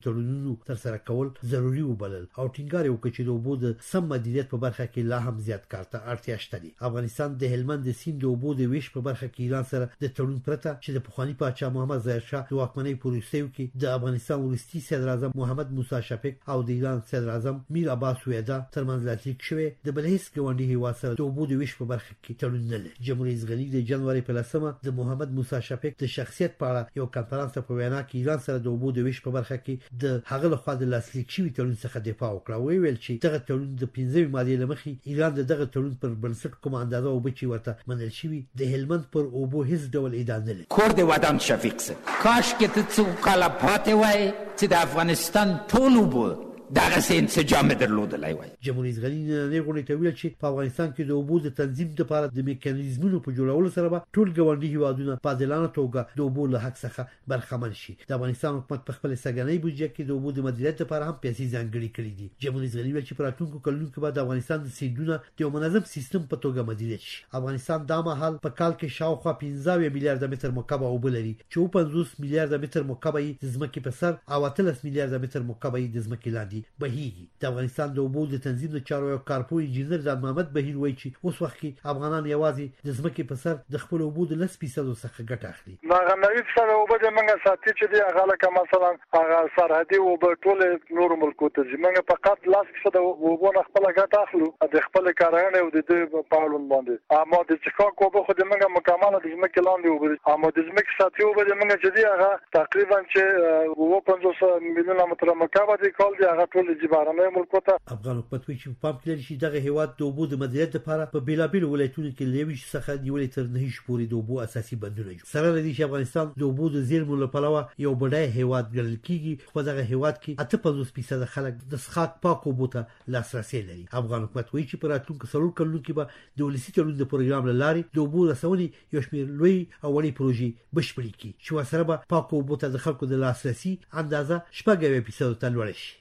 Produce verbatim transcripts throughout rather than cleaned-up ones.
تړونونو ترسره کول ضروري وبلل او ټینګار وکړ چې د اوبو د سم مدیریت په برخه کې لا هم زیات کار ته اړتیا شته. افغانستان د هلمند د سیند د اوبو د ویش په برخه کې ایران سره د تړون پرته چې د پخوانی پاچا محمد ظاهر شاه د واکمنۍ پروسې کې د افغانستان وروستي صدر اعظم محمد موسی شفیق او د ایران صدر اعظم میر عباس ویدا ترمنځ لاسلیک شوی د بل هیڅ ګاونډي هیواد سره د اوبو د ویش په برخه کې تړون نه لري. جمهوریت رئیس غنی د جنوري په لسمه د محمد موسی شفیق د شخصیت په اړه یو کانفرنس په وینا کې ایران سره د اوبو د ویش په برخه کې د هغه لخوا د لاسلیک شوی تړون څخه دفاع وکړه. وی ویل چې دغه تړون د پنځمې ماده لمخې ایران د دغه تړون پر بنسټ کوم اندازه اوبه چې ورته منل شوی د هلمند پر اوبو هیڅ ډول ادعا نه لري. کورد ودان شفیق سه کاش کې ته څو کاله پاتې وای چې د افغانستان ټول اوبه دغه انسجام درلودلای وای. جمهوریت غنی نه غوړي ته ویل چې په افغانستان کې د اوبو د تنظیم لپاره د میکانیزمونو په جوړولو سره به ټول ګاونډي هیوادونه په عادلانه توګه د اوبو له حق څخه برخمن شي. د افغانستان حکومت په خپل سګنۍ بودجه کې د اوبو د مدیریت لپاره هم پیسې ځانګړي کړې دي. جمهوریت غنی ویل چې په راتلونکو کلونو کې به د افغانستان د سیندونو د یو منظم سیستم په توګه مدیریت شي. افغانستان د مهال په کال کې شاوخوا پنځه میلیارډ متر مکعب اوبه لري چې پنځوس میلیارډ متر مکعب د ځمکې په سر او اتلس میلیارډ متر مکعب د ځمکې لاندې بهيږي. د افغانستان د اوبو د تنظیم د چارو کارپو انجنیر د محمد بهیر وایي چې اوس وخت کې افغانان یوازې د ځمکې په سر د خپل اوبو د لس فیصد څخه ګټه اخلي. هغه نوي فیصد اوبه د منګه ساتي چې دی هغه لکه مثلا هغه سرحدي اوبه ټول نور ملکو ته ځي. منګه فقط لس فیصد اوبه نه خپل ګټه اخلو د خپل کارانه او د دې په اړوند باندې. اما د چکاک اوبه خو د منګه مکمله د ځمکې لاندې اوبه اما د ځمکې ساتي اوبه د منګه چې دی هغه تقریبا چې اوه پنځوس میلیونه متر مکعب دی کال دی هغه ټول جبارانه ملکو ته. افغان حکومت وایي چې پام کې لري چې دغه هیواد د اوبو د مدیریت لپاره په بیلابیل ولایتونو کې لویش څخه نیولې تر نه شي پورې د اوبو اساسي بندونه جوړ. سره لري چې افغانستان د اوبو د زیرمو لپاره یو بډای هیواد ګڼل کیږي خو دغه هیواد کې اته پنځوس فیصد خلک د څښاک پاک اوبو ته لاسرسي لري. افغان حکومت وایي چې په راتلونکو څلور کلونو کې به د ولسي تړون د پروګرام له لارې د اوبو رسونې یو شمېر لوی او وړې پروژې بشپړې کړي چې ورسره به پاک اوبو ته د خلکو د لاسرسي اندازه شپږ اویا فیصد ته لوړه شي.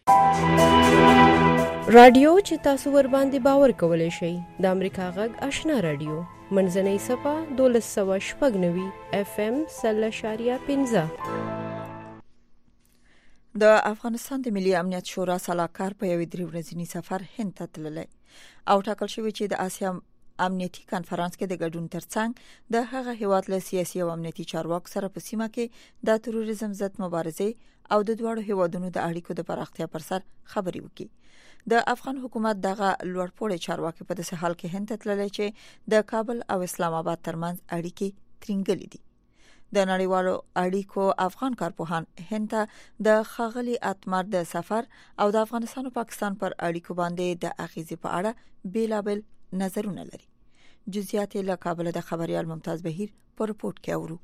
رادیو چې تاسو ور باندې باور کولای شئ د امریکا غږ آشنا رادیو منځنۍ صفه دولس سوه شپږ نوي اف ام سل اشاریه پنځه. د افغانستان د ملي امنیت شورا سلاکار په یو درې ورځنی سفر هند ته تللی او ټاکل شوی چې د آسیا امنیتي کانفرنس کې د ګډون ترڅنګ د هغه هیواد له سیاسي او امنیتي چارواکو سره په سیمه کې د تروریزم ضد مبارزه او د دوړو هیوادونو د اړیکو د پراختیا پر سر خبري وکړي. د افغان حکومت دغه لوړپوړی چارواکي په داسې حال کې هند ته تللی چې د کابل او اسلام آباد ترمنځ اړیکې ترنګلې دي. د نړیوالو اړیکو افغان کارپوهان هند ته د خاغلی اتمر د سفر او د افغانستان او پاکستان پر اړیکو باندې د اغیزې په اړه بیلابل نظرونه لري. جزئیات له کابل د خبريال ممتاز بهیر په رپورت کې اورو.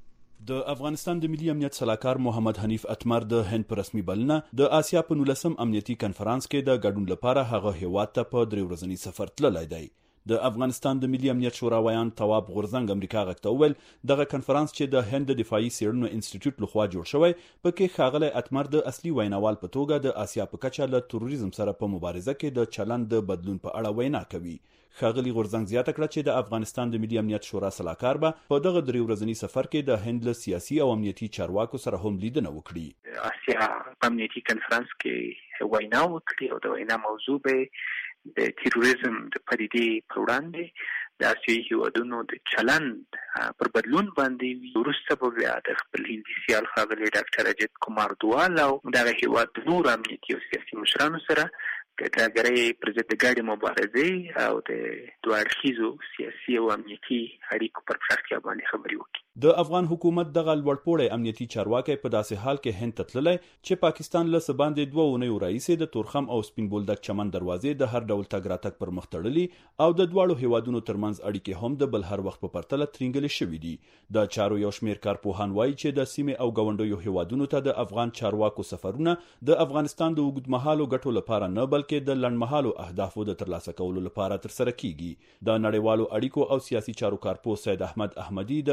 د افغانستان د ملي امنیت سلاکار محمد حنیف اتمر د هند پر رسمي بلنه د آسیا په نولسم امنیتي کانفرنس کې د ګډون لپاره هغه هیواد ته په درې ورځنی سفر تللی دی. د افغانستان د ملي امنیت شورا ویان تواب غورزنګ امریکا غږ ته وویل دغه کانفرنس چې د هند د دفاعي څېړنو انسټیټیوټ لخوا جوړ شوی پکې ښاغلی اتمر د اصلي ویناوال په توګه د آسیا په کچه له تروریزم سره په مبارزه کې د چلند د بدلون په اړه وینا کوي. ښاغلی غورزنګ زیاته کړه چې د افغانستان د ملي امنیت شورا سلاکار به په دغه درې ورځنی سفر کې د هند له سیاسي او امنیتي چارواکو سره هم لیدنه وکړي. آسیا امنیتي کانفرنس کې وینا وکړي او د وینا موضوع به د تروریزم د پدیدې پر وړاندې د آسیایي هیوادونو د چلند پر بدلون باندې وروسته به بیا د خپل هندي سیال ښاغلی ډاکټر اجیت کومار دوال او دغه هیواد نور امنیتي او سیاسي مشرانو سره د ترهګرۍ پر ضد د ګډې مبارزې او د دوه اړخیزو سیاسي او امنیتي اړیکو پر پراختیا باندې خبرې وکړي. د افغان حکومت دغه لوړپوړی امنیتي چارواکي په داسې حال کې هند ته تللی چې پاکستان له څه باندې دوه اونیو راهیسې د تورخم او سپین بولدک چمن دروازې د هر ډول تګ راتګ پر مخ تړلي او د دواړو هیوادونو ترمنځ اړیکې هم د بل هر وخت په پرتله ترنګلې شوي دي. د چارو یو شمېر کارپوهان وایي چې د سیمې او ګاونډیو هیوادونو ته د افغان چارواکو سفرونه د افغانستان د اوږدمهالو ګټو لپاره نه بلکې د لنډمهالو اهدافو د ترلاسه کولو لپاره ترسره کیږي. د نړیوالو اړیکو او سیاسي چارو کارپوه سید احمد احمدي د افغانستان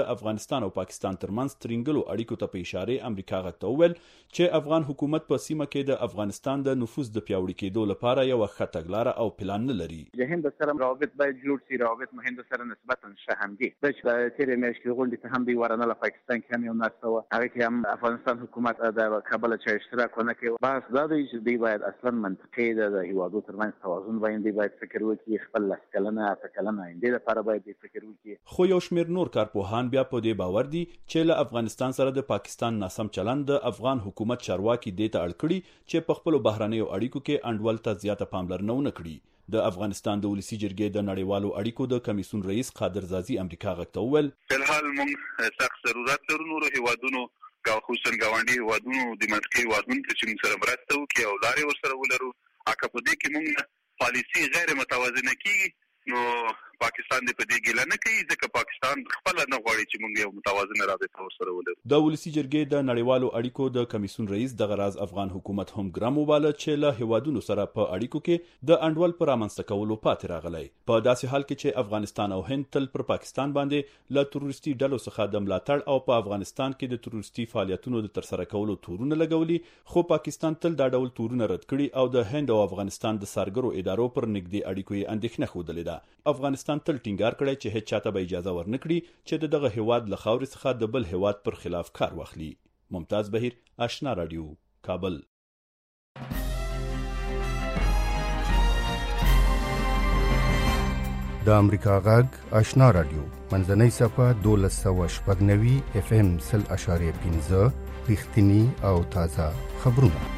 افغانستان او پاکستان ترمنځ ترنګلو اړیکو ته په اشاره امریکا غوښتل ویل چې افغان حکومت په سیمه کې د افغانستان د نفوذ د پیاوړي کېدو لپاره یو ښه تګلاره او پلان نه لري. د هند سره روابط باید جوړ شي، روابط مو هند سره نسبتا ښه هم دي. د تیرې میاشتې غونډې ته هم دی ورنه پاکستان کې هم یو ناسته وه، هغه کې هم افغانستان حکومت د کابل چې اشتراک ونه کوي. بحث دا دی چې دی باید اصلا منطقي د هیوادو ترمنځ توازن باندې باید فکر وکړي، خپل لس کلنه اته کلنه آینده لپاره باید فکر وکړي. خو یو شمېر نور کارپوهان بیا په دې باور دي چې له افغانستان سره د پاکستان ناسم چلند د افغان حکومت چارواکي دې ته اړ کړي چې په خپلو بهرنیو اړیکو کې انډول ته زیاته پاملرنه ونه کړي. د افغانستان د ولسی جرګې د نړیوالو اړیکو د کمیسیون رئیس قادر زازي امریکا غوښتل ویل فلحال موږ سخت ضرورت لرو نور هیوادونو او خصوصا ګاونډي هیوادونو د منطقي هیوادونو چې موږ سره مرسته وکړي او لارې ورسره ولرو. اګه په دې کې موږ پالیسي غیر متوازنه کیږي نو پاکستان دې په دې ګیله نه کوي ځکه پاکستان خپل نه غواړي چې موږ یو متوازنه رابطه ورسره ولرو. د ولسی جرګې د نړیوالو اړیکو د کمیسیون رئیس د غراز افغان حکومت هم ګرام وباله چې له هیوادونو سره په اړیکو کې د انډول پر امنځته کولو پاتې راغلی. په داسې حال کې چې افغانستان او هند تل پر پاکستان باندې له تروریستي ډلو څخه د ملاتړ او په افغانستان کې د تروریستي فعالیتونو د ترسره کولو تورونه لګولي، خو پاکستان تل دا ډول تورونه رد کړي او د هند او افغانستان د سرګرو ادارو پر نږدې اړیکو یې اندېښنه ښودلې ده. افغانستان تل ټینګار کړی چې هیڅ چاته به اجازه ورنکړي چې دغه هیواد له خاورې څخه د بل هیواد پر خلاف کار واخلي. ممتاز بهیر، آشنا رادیو، کابل. د امریکا غږ آشنا رادیو منځنۍ صفه دولس سوه شپږ نوي اف ام سل اشاریه پنځه رښتینی او تازه خبرونه.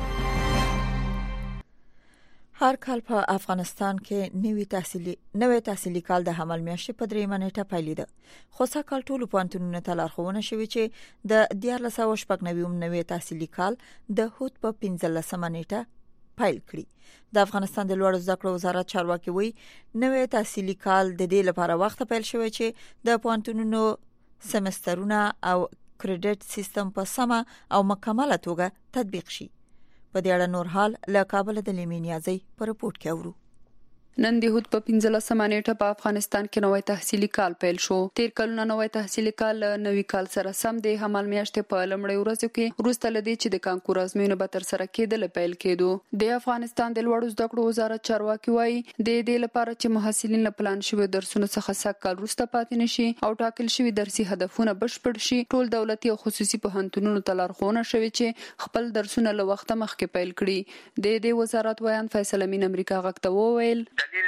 هر کال په افغانستان کې نوې تحصیلي نوې تحصیلي کال د حمل میاشتې په درې منېټه پیلېده، خو څا کال ټولو پوهنتونونو ته لارښوونه شوې چې د دیارلس سوه شپږ نوي نوې تحصیلي کال د هوت په پنځلسمه نیټه پیل کړي. د افغانستان د لوړو زده کړو وزارت چارواکي وایي نوې تحصیلي کال د دې لپاره وخت پیل شوی چې د پوهنتونونو سمسترونه او کریډټ سیستم په سمه او مکمله توګه تطبیق شي. په دې اړه نور حال له کابل د لیمینیازي پر رپورت کې اورو. نن د هوت په پنځلسمه نیټه په افغانستان کې نوې تحصیلي کال پیل شو. تیر کلونه نوې تحصیلي کال نوې کال سره سم د حمل میاشتې په لمړۍ ورځو کې وروسته لدی چې د کانکور ازموینې به تر سره کېدل پیل کېدو. د افغانستان د لوړو زده کړو وزارت چارواکي وایي د دې لپاره چې محصلین له پلان شوی درسونو څخه سږ کال وروسته پاتې نشي او ټاکل شوی درسي هدفونه بشپړ شي، ټول دولتي او خصوصي پوهنتونونو ته لارښوونه شوې چې خپل درسونه له وخته مخکې پیل کړي. د دې وزارت ویان فیصل امین امریکا غږ ته وویل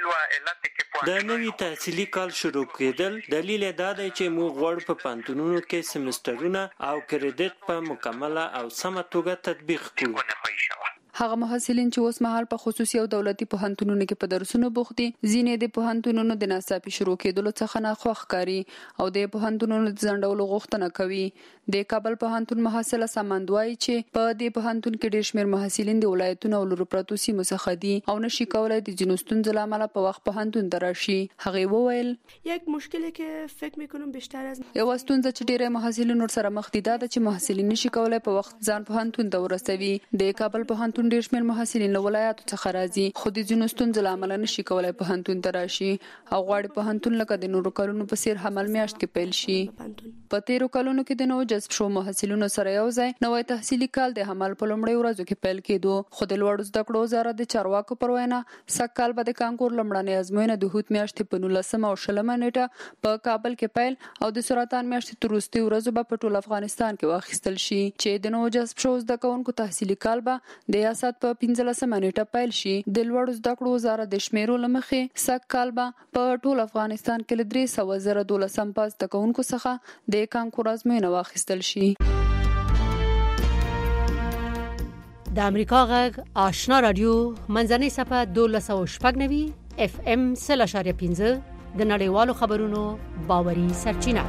د نوي تحصیلي کال شروع کېدل دلیل دا دی چې موږ غواړو په پوهنتونونو کې سمسترونه او کریډټ په مکمله او سمه توګه تطبیق کړو. هغه محصلین چې اوس مهال په خصوصي او دولتي پوهنتونونو کې په درسونو بوخت دي، ځینې د پوهنتونونو د ناڅاپي شروع کېدلو څخه ناخوښ ښکاري او د پوهنتونونو د ځنډولو غوښتنه کوي. د کابل پوهنتون محصله سمند وایي چې په دې پوهنتون کې ډېر شمېر محصلین د ولایتونو او لرو پرتو سیمو څخه دي او نشي کولای د ځینو ستونزو له امله په وخت پوهنتون ته راشي. هغې وویل یک مشکلی که فکر میکنم بیشتر از یوه ستونزه چې ډېری محصلین ورسره مخ دي دا ده چې محصلین نشي کولای په وخت ځان پوهنتون ته ورسوي. د کابل پوهنتون ډېر شمېر محصلین له ولایاتو څخه راځي خو د ځینو ستونزو له امله نشي کولای پوهنتون ته راشي او غواړي پوهنتون لکه د نورو کلونو په څیر حمل میاشت کې پیل شي. په تیرو کلونو کې د نوو جذب شو محصلینو سره یو ځای نوې تحصیلي کال د حمل په لومړۍ ورځو کې پیل کېدو، خو د لوړو زده کړو وزارت د چارواکو پر وینا سږ کال به د کانکور لومړنۍ ازموینه د هوت میاشتې په نولسمه او شلمه نیټه په کابل کې پیل او د سرطان میاشتې تر وروستۍ ورځو به په ټول افغانستان کې واخیستل شي چې د نوو جذب شو زده کوونکو تحصیلي کال به د ریاست په پنځلسمه نیټه پیل شي. د لوړو زده کړو وزارت د شمیرو له مخې سږ کال به په ټول افغانستان کې له درې سوه زره دولسم پاس زده کوونکو څخه د کانکور ازموینه واخیستل شي. د امریکا غږ آشنا رادیو منځنۍ صفه دولس سوه شپږ نوي اف ام سل اشاریه پنځه د نړیوالو خبرونو باوري سرچینه.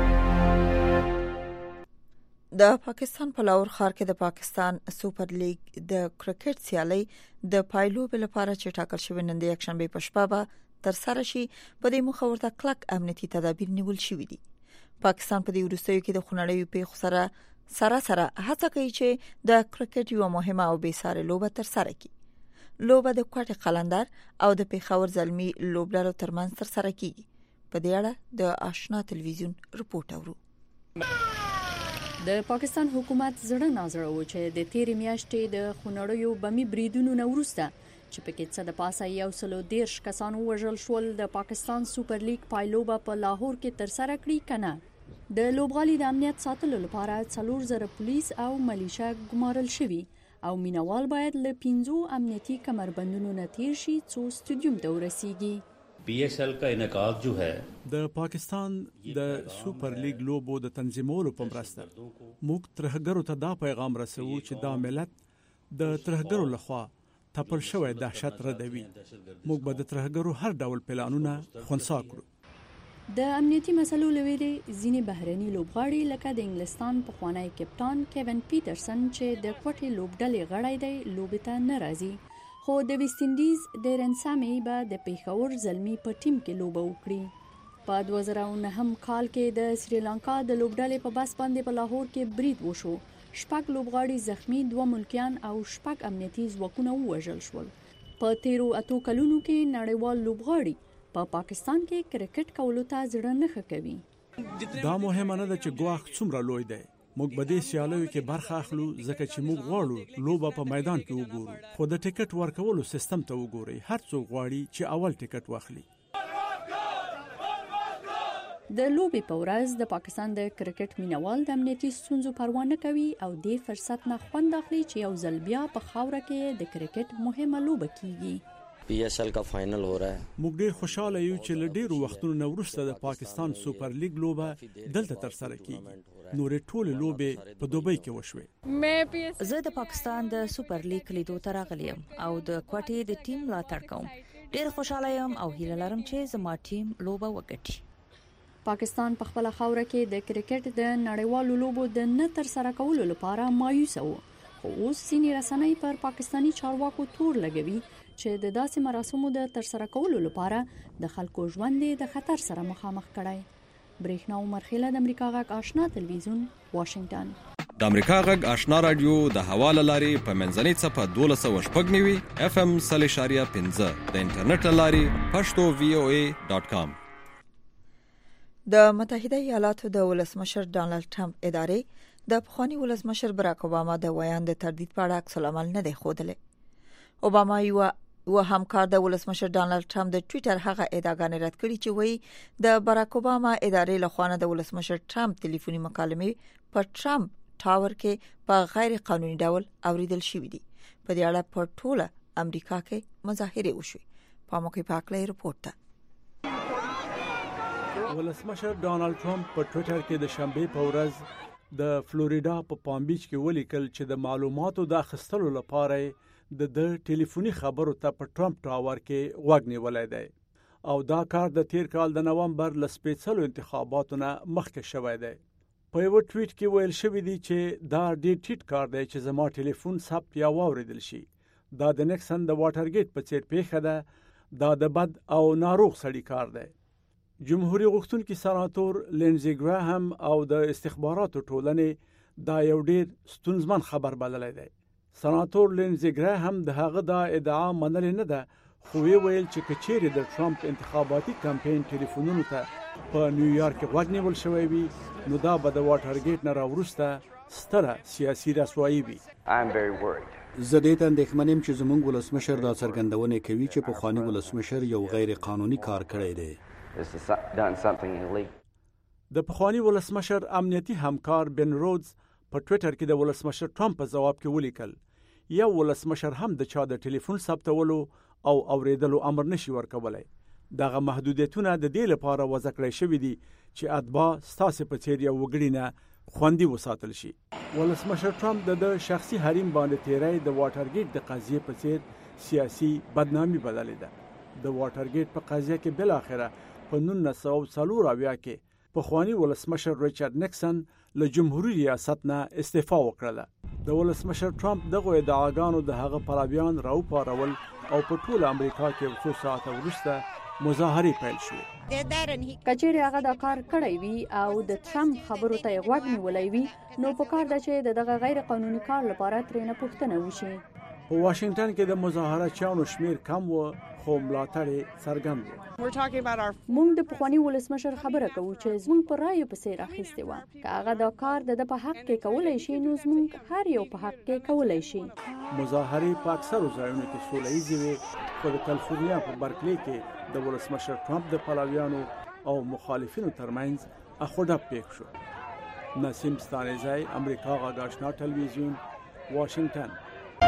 د پاکستان په لاهور ښار کې د پاکستان سوپر لیګ د کرکټ سیالي د پایلوب لپاره چې ټاکل شوی نن د یکشنبه په شپه به تر سره شي، په دې موخه ورته کلک امنیتي تدابیر نیول شوي دي. پاکستان په دې وروستیو کې د خونړیو پیښو سره سره سره هڅه کوي چې د کرکټ یو مهمه او بېسارې لوبه تر سره کړي. لوبه د کوټې قلندر او د پیښور زلمی لوبلارو ترمنځ تر سره کیږي. په دې اړه د آشنا ټلویزیون رپورټ اورو. د پاکستان حکومت زړه نازړه و چې د تیرې میاشتې د خونړیو بمي بریدونو نه وروسته چې پکې څه د پاسه یو سلو دیرش کسانو وژل شول د پاکستان سوپر لیګ پایلوبه په لاهور کې ترسره کړي کنه د لوبغالي د امنیت ساتلو لپاره څلور زره پولیس او ملیشه ګمارل شوي او مینوال باید له پنځو امنیتي کمربندونو نه تیر شي څو سټیډیوم ته ورسیږي. پی ایس ایل کا انعقاد جو ہے د پاکستان د سوپر لیګ لوبو د تنظیمولو په مرسته موږ ترهګرو ته دا پیغام رسوو چې دا ملت د ترهګرو لخوا تپل شوی دهشت ردوي. موږ به د ترهګرو هر ډول پلانونه خنثی کړو. د امنیتي مسلو لویدې ځینې بهرني لوبغاړي لکه د انګلستان پخوانی کپټان کیون پیټرسن چې د کوټې لوبډلې غړی دی لوبې ته نه راځي، خو د ویسټ انډیز ډیرن سامي به د پیښور زلمی په ټیم کې لوبه وکړي. په دوه زره او نهم کال کې د سریلانکا د لوبډلې په بس باندې په لاهور کې برید وشو. شپږ لوبغاړي زخمی، دوه ملکیان او شپږ امنیتي ځواکونه ووژل شول. په تیرو اتو کلونو کې نړیوال لوبغاړي په پا پاکستان کې کرکټ کولو ته زړه نه ښه کوي. دا مهمه نه ده چې ګواښ څومره لوی دی. موږ به دې سیالیو کې برخه اخلو ځکه چې موږ غواړو لوبه په میدان کې وګورو، خو د ټیکټ ورکولو سیستم ته وګورئ. هر څوک غواړي چې اول ټیکټ واخلي. د لوبې په ورځ د پاکستان د کرکټ مینوال د امنیتي ستونزو پروا نه کوي او د فرصت نه خوند اخلي چې یو ځل بیا په خاوره کې د کرکټ مهمه لوبه کیږي. پی ایس ایل کا فائنل हो रहा है. موږ ډیر خوشاله یو چې له ډیرو وختونو نه وروسته د پاکستان سوپر لیګ لوبه دلته ترسره کیږي. نورې ټول لوبې په دوبۍ کې وشوې. زه د پاکستان د سوپر لیګ لیدو ته راغلی یم او د کوټې د ټیم ملاتړ کوم. ډیر خوشاله یم او هیله لرم چې زما ټیم لوبه وګټي. پاکستان په خپل خاوره کې د کرکټ د نړیوالو لوبو د نه ترسره کولو لپاره مایوس وو، خو اوس ځینې رسنۍ پر پاکستانی چارواکو تور لګوي چې د داسې مراسمو د ترسره کولو لپاره د خلکو ژوند د خطر سره مخامخ کړي. برېښنا عمر خیله د امریکا غږ آشنا تلویزیون واشنگټن. د امریکا غږ آشنا رادیو د حواله لاري په منځنۍ صفه دولس سوه شپږ نوي اف ام صلی شاریه پنځه د انټرنیټ لاري پښتو وی او ای ډاٹ کام. د متحده ایالاتو د ولسمشر ډانلډ ټرمپ ادارې د پخوانی ولسمشر براک اوباما د ویان د تردید په اړه عکس العمل نه دی ښودلی. اوباما یو و همکار د ولسمشر ډانلډ ټرمپ د ټوئیټر هغه ادعاګانې رد کړې چې وایي د براک اوباما ادارې له خوا د ولسمشر ټرمپ ټلیفوني مکالمې په ټرمپ ټاور کې په غیر قانوني ډول اوریدل شوې دي. په دې اړه په ټوله امریکا کې مظاهره وشوې. په موقع پاکلې رپورټ ده. ولسمشر ډانلډ ټرمپ په ټوئیټر کې د شنبه په ورځ د فلوریدا په پام بیچ کې ولیکل چې د معلوماتو د اخیستلو لپاره د د ټلیفوني خبرو ته په ټرمپ ټاور کې غوږ نیولای دی او دا کار د تیر کال د نومبر ل سپیڅلو انتخاباتو نه مخکې شوی دی. په یو ټویټ کې ویل شوی دی چې دا ډیر ټیټ کار دی چې زما ټلیفون ثبت یا واوریدل شي. دا د نیکسن د واټرګیټ په څیر پیښه ده. دا د بد او ناروغ سړي کار دی. جمهوریت غوښتونکي سناتور لینزی ګراهم او د استخباراتو ټولنې دا یو ډیر ستونزمن خبر بللی دی. سناتور لینزی ګراهم د هغه دا ادعا منلې نه ده، خو ویل چې کچېرې د ټرمپ انتخاباتي کمپاین ټلیفونونو ته په نیویارک کې غوږ نیول شوی وي نو دا به د واټرګیټ نه راوروسته ستره سیاسي رسوایي وي. زه دې ته اندېښمن یم چې زموږ ولسمشر دا څرګندونه کوي چې پخوانی ولسمشر یو غیر قانوني کار کړی دی. د پخوانی ولسمشر امنیتي همکار بن رودز په ټوئیټر کې د ولسمشر ټرمپ په جواب کې ولیکل یو ولسمشر هم د چا د ټلیفون ثبتولو او اوریدلو امر نشي ورکولای. دغه محدودیتونه د دې لپاره وضع کړی شوی دي چې اتباع ستاسو په څیر یو وګړي نه خوندي وساتل شي. ولسمشر ټرمپ د شخصي حریم باندې تیری د واټرګیټ د قضیې په څیر سیاسي بدنامي بدلې ده. د واټرګیټ په قضیه کې بل اخره په نولس سوه څلور اویا کې پخوانی ولسمشر ریچارډ نیکسن له جمهوریت ریاست نه استعفا وکړه. د ولسمشر ټرمپ دغه ادعاګانو د هغه پلویان راوپارول او په ټول امریکا کې څو ساعت وروسته مظاهره پیل شوې. کچېرې هغه دا کار کړی وي او د ټرمپ خبرو ته غوږ نیولی وي نو په کار ده چې دغه غیر قانوني کار لپاره ترېنه پوښتنه وشي. په واشنگټن کې د مظاهراتچیانو شمیر کم و خو ملاتړ څرګند و. موږ د پخوانی ولسمشر خبره کوو چې زموږ پر رایو پسې راخېستې وه. که هغه دا کار د په حق کې کولای شي نو زموږ هر یو په حق کې کولای شي. مظاهرې په اکثرو ځایونو کې سوله ییزې وې خو د کالیفورنیا په برکلی کې د ولسمشر ټرمپ د پلویانو او مخالفینو ترمنځ اخوډه پېښ شو. نسیم ستانزی، امریکا غږ آشنا ټلویزیون، واشنگټن.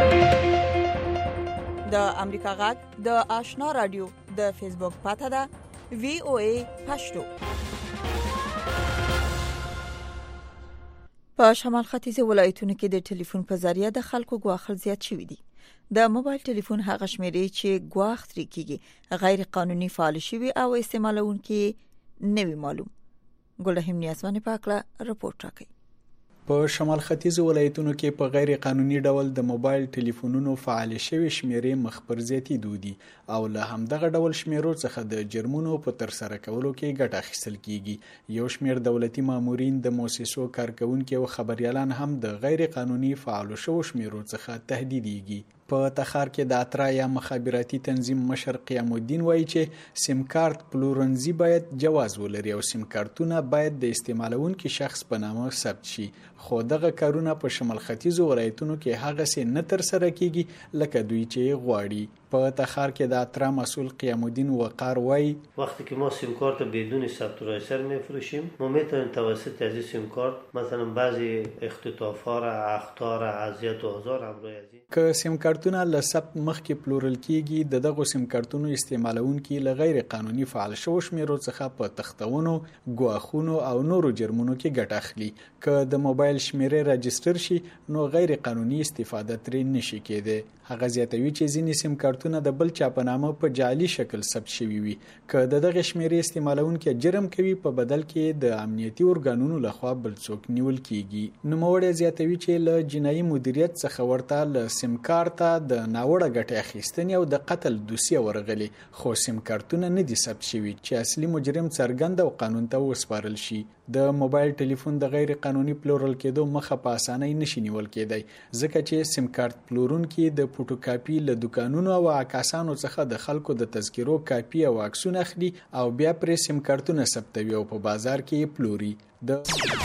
د امریکا غږ د آشنا رادیو د فیسبوک پاته ده وی او ای پښتو. په شمال ختیځ ولایتونو کې د ټلیفون په ذریعہ د خلکو غواخل زیات شوی دي. د موبایل ټلیفون هغه شمیرې چې غواخ ترې کیږي غیر قانوني فعال شوی او استعمالونکي نوی معلوم. ګلهم نیازمن پاکله رپورټ راکړي. په شمال ختیځ ولایتونو کې په غیر قانوني ډول د موبایل ټلیفونونو فعال شوی شمیرې مخبر زیاتېدو دي او له همدغه ډول شمیرو څخه د جرمونو په تر سره کولو کې ګټه اخیستل کیږي. یو شمیر دولتي مامورین د مؤسسو کارکونکو او خبريالان هم د غیر قانوني فعال شوو شمیرو څخه تهدیدېږي. په تخار کې د اترا یا مخابراتي تنظیم مشر قیام الدین وایي چې سیم کارت پلورنځي باید جواز ولري او سیم کارتونه باید د استعمالونکو شخص په نامه ثبت شي. خو دغه کارونه په شمال ختیځ ولایتونو کې هغه څه نه تر سره کیږي لکه دوی چې غواړي. په تخار کې د اترا مسئول قیام الدین وقار وایي وقتی که ما سیم کارت بدون ثبت رایسر میفروشیم ما میتونیم توسط از سیم کارت مثلا بعضی اختطاف‌ها را اخطار اذیت و آزار همراه از این که سیم کارتونه له ثبت مخکې پلورل کیږي د دغه سیم کارتونو استعمالونکي له غیر قانوني فعال شوو شمیرو څخه په تختونو ګواښونو او نورو جرمونو کې ګټه اخلي. که د موبایل شمیرې راجستر شي نو غیر قانوني استفاده ترې نشي کېدی. هغه زیاتوي چې ځینې سیم کارتونه د بل چا په نامه په جعلي شکل ثبت شوي وي. که د دغه شمیرې استعمالونکي جرم کوي په بدل کې د امنیتي ارګانونو لخوا بل څوک نیول کیږي. نوموړی زیاتوي چې له جنایي مدیریت څخه ورته له سیم کارته د ناوړه ګټې اخیستنې او د قتل دوسیه ورغلي خو سیم کارتونه نه دي ثبت شوي چې اصلي مجرم څرګند او قانون ته وسپارل شي. د موبایل ټلیفون د غیر قانوني پلورل کېدو مخه په اسانۍ نشي نیول کېدی ځکه چې سیم کارت پلورونکي د فوټوکاپي له دکانونو او عکاسانو څخه د خلکو د تذکرو کاپي او عکسونه اخلي او بیا پرې سیم کارتونه ثبتوي او په بازار کې پلوري. د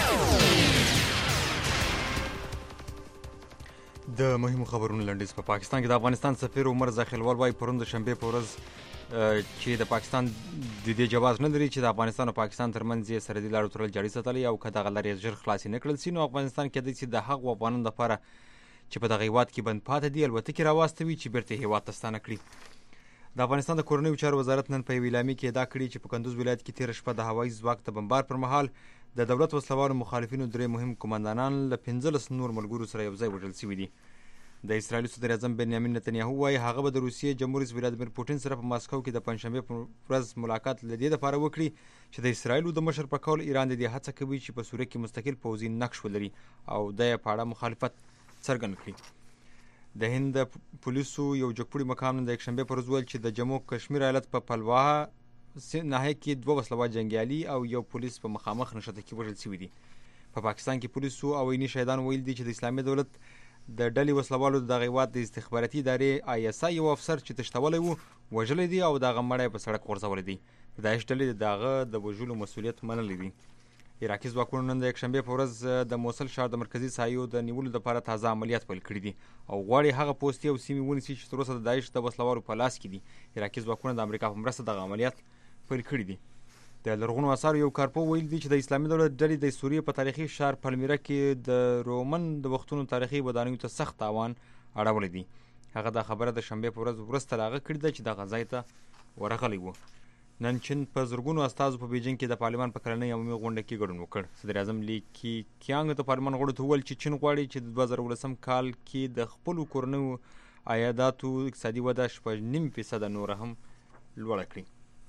د مهمو خبرونو لنډیز. په پاکستان کې د افغانستان سفیر عمر زاخیلوال وايي پرون د شنبه په ورځ چې د پاکستان د دې جواز نه لري چې د افغانستان او پاکستان ترمنځ یې سرحدي لارو تړل جاري ساتلی او که دغه لارې ژر خلاصې نه کړل سي نو افغانستان کېدای شي د هغو افغانانو لپاره چې په دغه هیواد کې بند پاتې دي الوتکې راواستوي چې بیرته هیواد ته ستانه کړي. د افغانستان د کورنیو چارو وزارت نن په یوه اعلامیه کې ادعا کړې چې په کندوز ولایت کې تېره شپه د هوایي ځواک د بمبار پر مهال د دولت وسلوالو مخالفینو درې مهم قومندانان له پنځلس نور ملګرو سره یو ځای وژل شوي دي. د اسرائیل صدر اعظم بنیامین نتنیاهو وايي هغه به د روسیې جمهور رئیس ولادیمیر پوټین سره په ماسکو کې د پنځشنبه په ورځ ملاقات لدې لپاره وکړي چې د اسرائیل د مشر په قول ایران د دې هڅه کوي چې په سوریه کې مستقل پوځي نقش ولري او د یې په اړه مخالفت څرګند کړي. د هند پولیسو یو جګپوړي مقام نن د یکشنبه په ورځ ویل چې د جموں کشمیر ایالت په پلواه ناحیه کې دوه وسلوال جنګیالي او یو پولیس په مخامخ نښته کې وژل شوي دي. په پاکستان کې پولیسو او عیني شهیدان ویل دي چې د اسلامي دولت د ډلې وسلوالو د دغه هیواد د استخباراتي ادارې آی اس آی یو افسر چې تښتولی و وژلی دی او دغه مړی په سړک غورځولی دی. د داعش ډلې د هغه د وژلو مسؤلیت منلی دی. عراقي ځواکونو نن د یکشنبې په ورځ د موصل ښار د مرکزي سایو د نیولو لپاره تازه عملیات پیل کړي دي او غواړي هغه پوستې او سیمې ونیسي چې تر اوسه د داعش د وسلوالو په لاس کې دي. عراقي ځواکونه د امریکا په مرسته دغه عملیات پیل کړي دي. د لرغونو آثارو یو کارپو ویل دي چې د اسلامي دولت ډلې د سوریې په تاریخي ښار پلمیره کې د رومن د وختونو تاریخي ودانیو ته سخت تاوان اړولی دی. هغه دا خبره د شنبې په ورځ وروسته له هغه کړې ده چې دغه ځای ته ورغلی و. نن چین په زرګونو استازو په بیجینګ کې د پارلمان په کلنۍ عمومي غونډه کې ګډون وکړ. صدر اعظم لی کیانګ د پارلمان غړو ته وویل چې چین غواړي چې د دوه زره ولسم کال کې د خپلو کورنیو عایداتو اقتصادي وده شپږ نیم فیصده نوره هم لوړه کړي.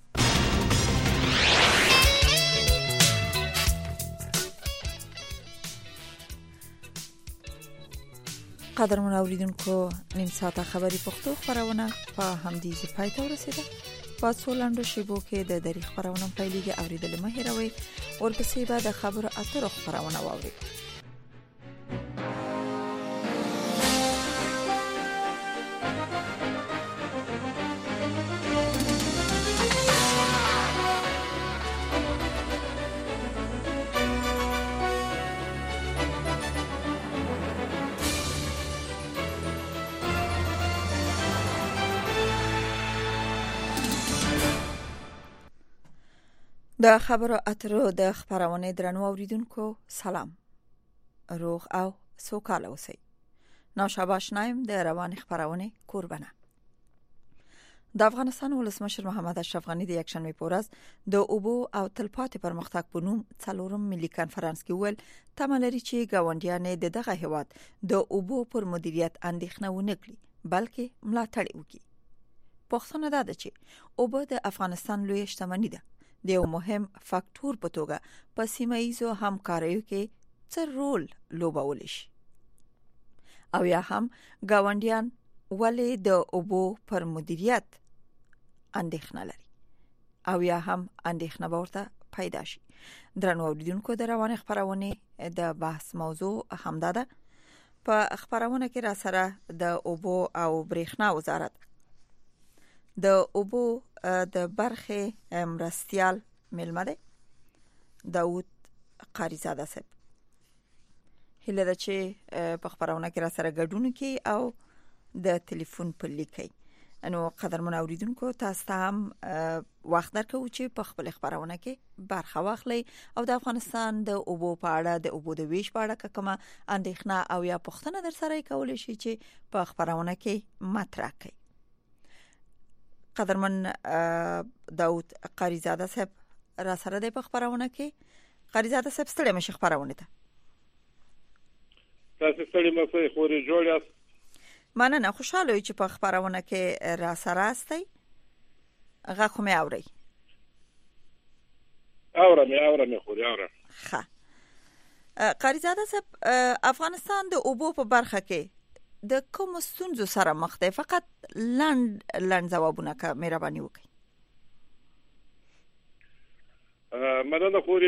قدرمن اوریدونکو نیم ساعته خبری پښتو خبرونه په همدې ځای پای ته ورسیده. په څو لنډو شیبو کې د دری خبرونه پیلېږي اوریدل مه هېروئ. ورپسې به د خبرو اترو خبرونه واورئ. د خبرو اترو د خبرونه درنو اوریدونکو سلام روغ او سوکاله اوسئ. نو شاباش نایم د روان خبرونه قربانه. د افغانستان ولسمشر محمد اشرف غنی د یکشنبه په ورځ د اوبو او تلپاتې پرمختګ په نوم څلورم ملي کانفرنس کې ول تملري چې گاونډیان د دغه هیواد د اوبو پر مدیریت اندېښنه ونه کړي بلکې ملاتړ وکړي. پوښتنه ده چې اوبه د افغانستان لوی شتمنۍ ده. د یو مهم فاکتور په توګه په سیمایي همکاریو کې څه رول لوبول شي او یا هم گاونډیان ولې د اوبو پر مدیریت اندېښنه لري او یا هم اندېښنه ورته پیدا شي. درنو اوریدونکو د روان خبرونه د بحث موضوع همدا ده. په خبرونه کې را سره د اوبو او برېښنا وزارت د اوبو د برخه مرستيال ملمه ده داود قاریزاده صاحب هله د چې په خبرونه کې را سره ګډون کوي او د ټلیفون په لیکي. انو قدرمن اوریدونکو تاسو ته هم وخت درکو چې په خپل خبرونه کې برخه واخلئ او د افغانستان د اوبو په اړه د اوبو د ویش په اړه کومه اندېښنه او یا پوښتنه در سره کولای شي چې په خبرونه کې مطرح کړئ. قدرمن داود قاریزاده صاحب را سره د خبرونه کې قاریزاده صاحب ستړي مشه خبرونه ته تاسو ستړي مشه خوري جوړ مننه خوشاله چې په خبرونه کې را سره استئ. هغه کومه اوري اورم اورم خوري اورم ښه قاریزاده صاحب افغانستان د اوبو په برخه کې د کوم ستونزو سره مخ دی؟ فقط لاند لاند جوابونه کا مهرباني وکړئ. مننه خوري.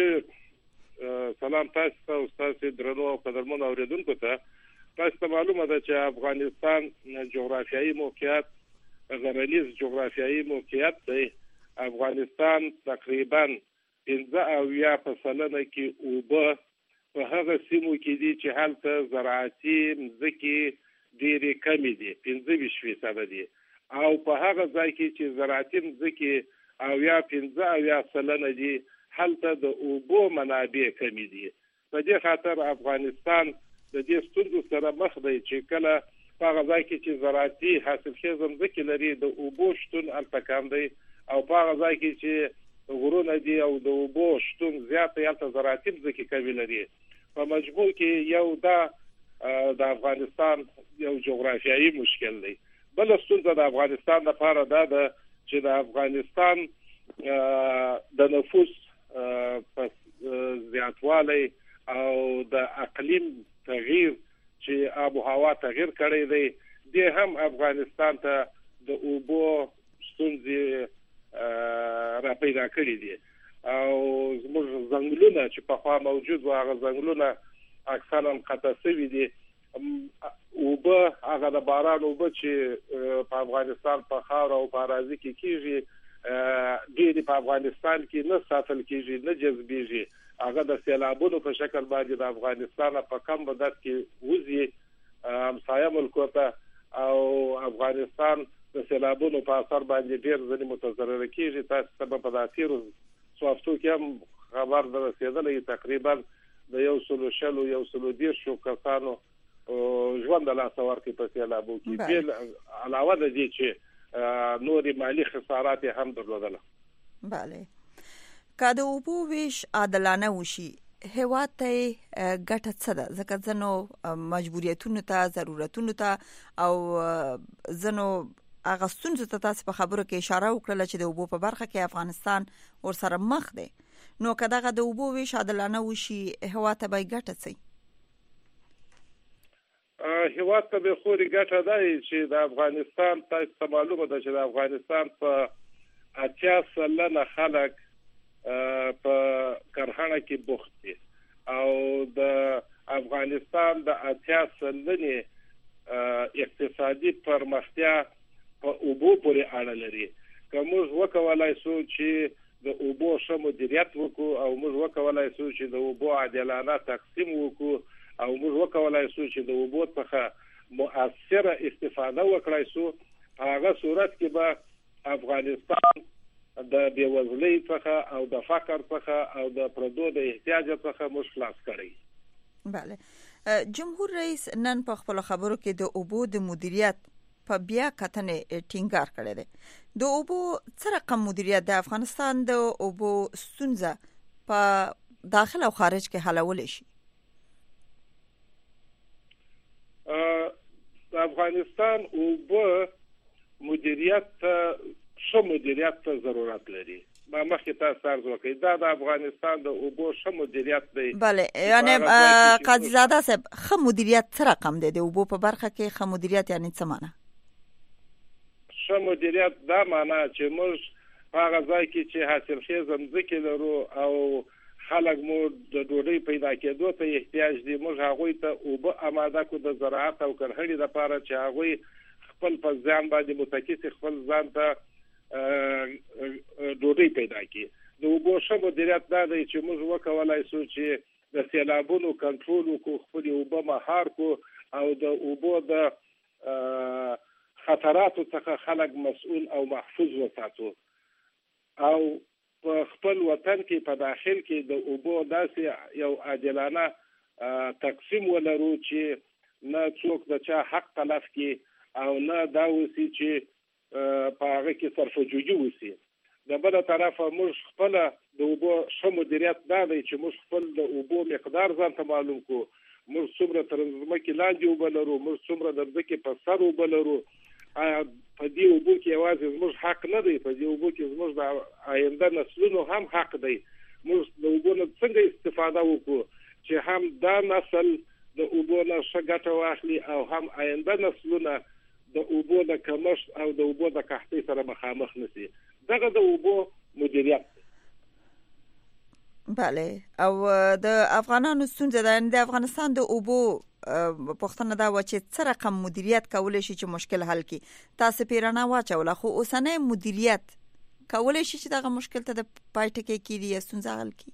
سلام تاسو ته او تاسو درنو او قدرمن اوریدونکو ته. تاسو ته معلومه ده چې افغانستان جغرافیایي موقعیت غرنیز جغرافیایي موقعیت دی. افغانستان تقریبا پنځه او یا په سلنه کې اوبه په هغه سیمو کې دي چې هلته زراعتي مځکې ډېرې کمې دي، پنځه ویشت فیصده دي، او په هغه ځای کې چې زراعتي مځکې او یا پنځه او یا سلنه دي هلته د اوبو منابع کمې دي. په دې خاطر افغانستان د دې ستونزو سره مخ دی چې کله په هغه ځای کې چې زراعتي حاصلخیزه مځکې لري د اوبو شتون هلته کم دی، او په هغه ځای کې چې غرونه دي او د اوبو شتون زیات دی هلته زراعتي مځکې کمې لري. په مجموع کې یو دا د افغانستان یو جغرافیایي مشکل دی. بل ستونزه د افغانستان لپاره دا ده چې د افغانستان د نفوس په زیاتوالی او د اقلیم تغییر چې آب و هوا تغییر کړی دی د هم افغانستان ته د اوبو ستونزې را پیدا کړې دي. او زموږ ځنګلونه چې پخوا موجود و هغه ځنګلونه اکثرا قطع شوي دي. اوبه هغه د باران اوبه چې په افغانستان په خاوره او په اراضي کې کیږي ډېرې په افغانستان کې نه ساتل کیږي نه جذبېږي. هغه د سیلابونو په شکل باندې د افغانستان په کم بدت کې وځي همسایه ملکو ته او افغانستان د سیلابونو په اثر باندې ډېر ځنې متضرره کیږي. تاسو ته په داسیرو سوافټو کې هم خبر دررسېدلی تقریبا د یو سلو شلو یو سلو دیرشو کسانو ژوند له لاسه ورکړي په سیلابو کې. بل علاوه د دې چې نوري مالی خسارات هم درلودل. بله که د اوبو ویش عادلانه وشي هیواد ته ګټه څه ده؟ ځکه ځنو مجبوریتونو ته ضرورتونو ته او ځنو هغه ستونزو ته تاسو په خبرو کې اشاره وکړه چې د اوبو په برخه کې افغانستان ورسره مخ دی. نو که دغه د اوبو ویش عادلانه وشي هیواد ته به ګټه څه؟ هیواد ته به خوري ګټه دی چې د افغانستان تاسو ته معلومه ده چې د افغانستان په اتیا سلنه خلک په کرهڼه کې بوخت دي او د افغانستان د اتیا سلنې اقتصادي پرمختیا په اوبو پورې اړه لري. که موږ وکولای شو چې د اوبو ښه مدیریت وکړو او موږ وکولای شو چې د اوبو عادلانه تقسیم وکړو او موږ وکولای شو چې د اوبو څخه مؤثره استفاده وکړای شو، هغه صورت کې به افغانستان د بیوزلۍ څخه او د فقر څخه او د پردو د احتیاج څخه موږ خلاص کړی. بله جمهور رئیس نن په خپل خبرو کې د اوبو د مدیریت په بیا کتنې ټینګار کړی دی. د اوبو څه رقم مدیریت د افغانستان د اوبو ستونزه په داخل او خارج کې حلول شي؟ د افغانستان اوبو مدیریت ښه مدیریت ته ضرورت لري. ما مخکې تاسو عرض وکړی دا د افغانستان د اوبو ښه مدیریت دی. بله یعنی قاضي زاده صاحب ښه مدیریت څه رقم دی د اوبو په برخه کې؟ ښه مدیریت یعنی څه معنی؟ ښه مدیریت دا معنی چې موږ هغه ځای کې چې حاصلخیزه مځکې لرو او خلک مو د ډوډۍ پیدا کېدو ته احتیاج دي، موږ هغوی ته اوبه اماده کړو د زراعت او کرهڼې لپاره چې هغوی خپل په ځان باندې متکي خپل ځان ته ډوډۍ پیدا کړي. د اوبو ښه مدیریت دا دی چې موږ وکولای شو چې د سیلابونو کنټرول وکړو، خپل اوبه مهار کړو او د اوبو د خطراتو څخه خلک مسؤل او محفوظ وساتو او په خپل وطن کې په داخل کې د اوبو داسې یو عادلانه تقسیم ولرو چې نه څوک د چا حق تلف کړي او نه دا وسی چې په هغه کې صرفه‌جویي وسی. د بل طرفه موږ خپل د اوبو ښه مدیریت دا دی چې موږ خپل د اوبو مقدار ځان ته معلوم کړو، موږ څومره تر ځمکې لاندې اوبه لرو، موږ څومره د ځمکې په سر اوبه لرو. په دې اوبو کې یوازې زموږ حق نه دی، په دې اوبو کې زموږ د آینده نسلونو هم حق دی. موږ د اوبو نه څنګه استفاده وکړو چې هم دا نسل د اوبو نه ښه ګټه واخلي او هم آینده نسلونه د اوبو د کمښت او د اوبو د قحطۍ سره مخامخ نشي. دغه د اوبو مدیریت. بله او د افغانانو ستونزه ده د افغانستان د اوبو پښتنه دا و چې څه رقم مدیریت کولای شي چې مشکل حل کړي. تاسو پیرانه واچوله خو اوسنۍ مدیریت کولای شي چې دغه مشکل ته د پای ټکی کړي یا ستونزه حل کړي؟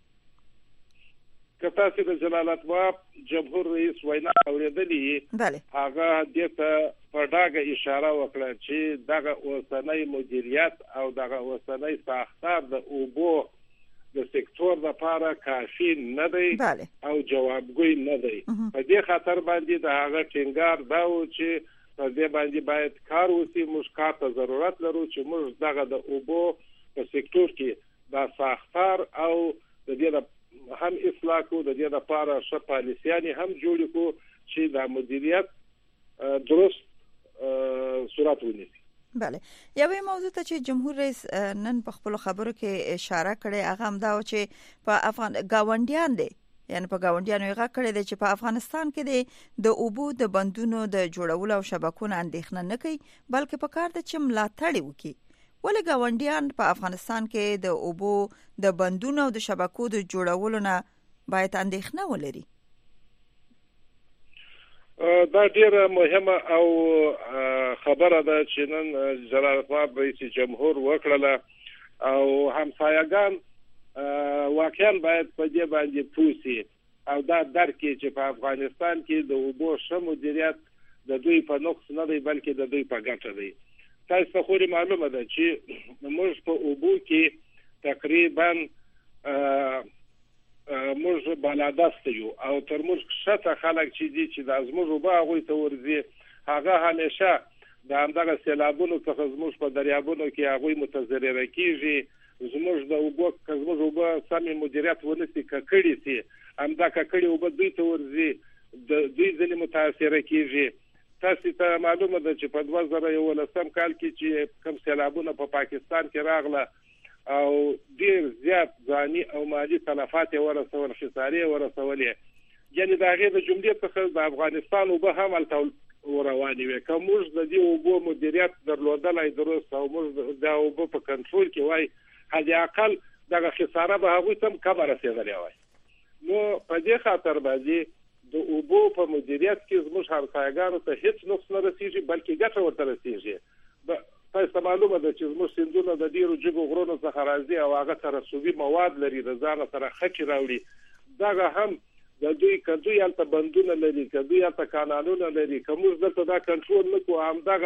که تاسو د جلال آباد جمهور رئیس وینا اوریدلې بله هغه دې ته په ډاګه اشاره وکړه چې دغه اوسنۍ مدیریت او دغه اوسنۍ ساختار د اوبو د سکتور لپاره کافي نه دی او جوابګوی نه دی. په دې خاطر باندې د هغه ټینګار دا و چې په دې باندې باید کار وشي. موږ کار ته ضرورت لرو چې موږ دغه د اوبو په سکتور کې دا ساختار او د دې هم اصلاح کو، د دې لپاره ښه پالیسیانې هم جوړ کړو چې دا مدیریت درست صورت ونیسي. بله یوې موضوع ته چې جمهور رئیس نن په خپل خبرو کې اشاره کړې هغه هم دا چې په افغان گاونډیان دي یعنی په گاونډیانو یې غږ کړی دی چې په افغانستان کې د اوبو د بندونو د جوړولو او شبکونو اندېښنه نه کوي بلکې په کار ده چې ملاتړ وکړي. ولې گاونډیان په افغانستان کې د اوبو د بندونو او د شبکو د جوړولو نه باید اندېښنه ولري؟ دا ډیره مهمه او خبره ده چې نن جلال آباد رئیس جمهور وکړه او همسایگان واقعا باید په دې باندې پوسي او دا درک چې په افغانستان کې د اوبو ښه مدیریت د دوی په نقص نه دی بلکې د دوی په ګټه دی. تاسو ته خو معلومه ده چې موږ په اوبو کې تقریبا موږ بالادست یو او تر موږ شته خلک چې دي چې د زموږ اوبه هغوی ته ورځي هغه همیشه د همدغه سیلابونو څخه زموږ په دریابونو کې هغوی متضرره کیږي. زموږ د اوبو که زموږ اوبه سمې مدیریت ونسي ککړې سي همدا ککړې اوبه دوی ته ورځي د دوی ځینې متاثره کیږي. تاسو ته معلومه ده چې په دوه زره یولسم کال کې چې کوم سیلابونه په پاکستان کې راغله او ډیر زیات ځاني او مالی تلفات ورسول خسارې ورسولې یعنی د هغې د جملې څخه د افغانستان اوبه هم هلته روانې وې. که موږ د دې اوبو مدیریت درلودلی درست او موږ د اوبو په کنټرول کې وای حد اقل دغه خساره به هغوی ته هم کمه رسېدلی وای. نو په دې خاطر باندې د اوبو په مدیریت کې زموږ همسایګانو ته هیڅ نقص نه رسېږي بلکې ګټه ورته رسېږي. تاسو ته معلومه ده چې زموږ سیندونه د ډیرو جګو غرونو څخه راځي او هغه ترسوبي مواد لري د ځانه سره خچې راوړي. دغه هم د دوی که دوی هلته بندونه لري که دوی هلته کانالونه لري که موږ دلته دا کنټرول نه کړو همدغه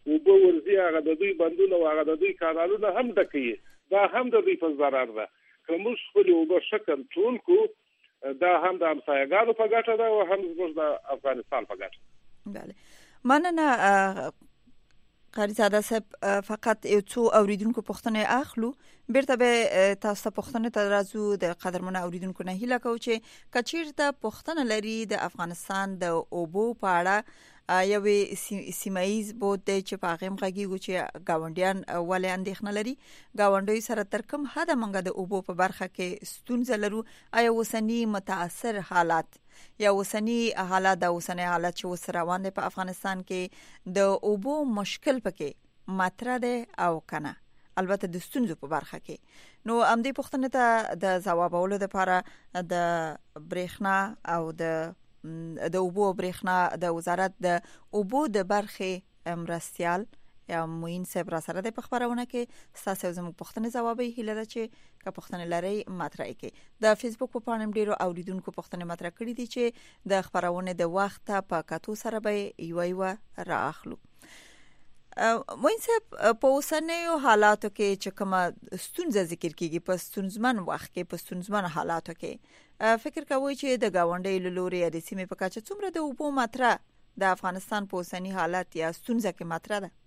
اوبه ورزي هغه د دوی بندونه او هغه د دوی کانالونه هم ډکوي. دا هم د دوی په ضرر ده. که موږ خپل اوبه ښه کنټرول کړو دا هم د همسایګانو په ګټه ده او هم زموږ د افغانستان په ګټه. بله مننه قاری زاده صاحب. فقط یو څو اوریدونکو پوښتنه اخلو بیرته به تاسو ته پوښتنه ته راځو. د قدرمن اوریدونکو نه هیله کوم چې کچیرته پوښتنه لري د افغانستان د اوبو په اړه یو سیمایز بود چې په هغه مغږیږي چې گاونډیان ولې اندېښنه لري. گاونډي سره تر کوم حد موږ د اوبو په برخه کې ستونزه لرو. آیا وسنی متاثر حالات یا وسنی حالات د وسنی حالات چې وسره روان دي په افغانستان کې د اوبو مشکل پکې ماتره ده او کنه البته د ستونزو په برخه کې. نو امدې پوښتنه ته د جوابولو لپاره د برېښنا او د د اوبو برېښنا د وزارت د اوبو د برخې مرستيال یا موین صاحب را سره د خبرونه کې تاسو زموږ پوښتنه جوابي هیله ده چې که پوښتنه لري مطرح کړئ. د فیسبوک په پاڼه ډیرو اوریدونکو پوښتنه مطرح کړې دي چې د خبرونه د وخت په کاتو سره به یو یو راخلو. موین صاحب په اوسنیو حالاتو کې چې کومه ستونزه ذکر کیږي په ستونزمن وخت کې په ستونزمن حالاتو کې فکر کوي چې د گاونډي له لوري د سیمې په کچه څومره د اوبو ماتره د افغانستان په اوسنی حالت یا ستونزه کې ماتره ده؟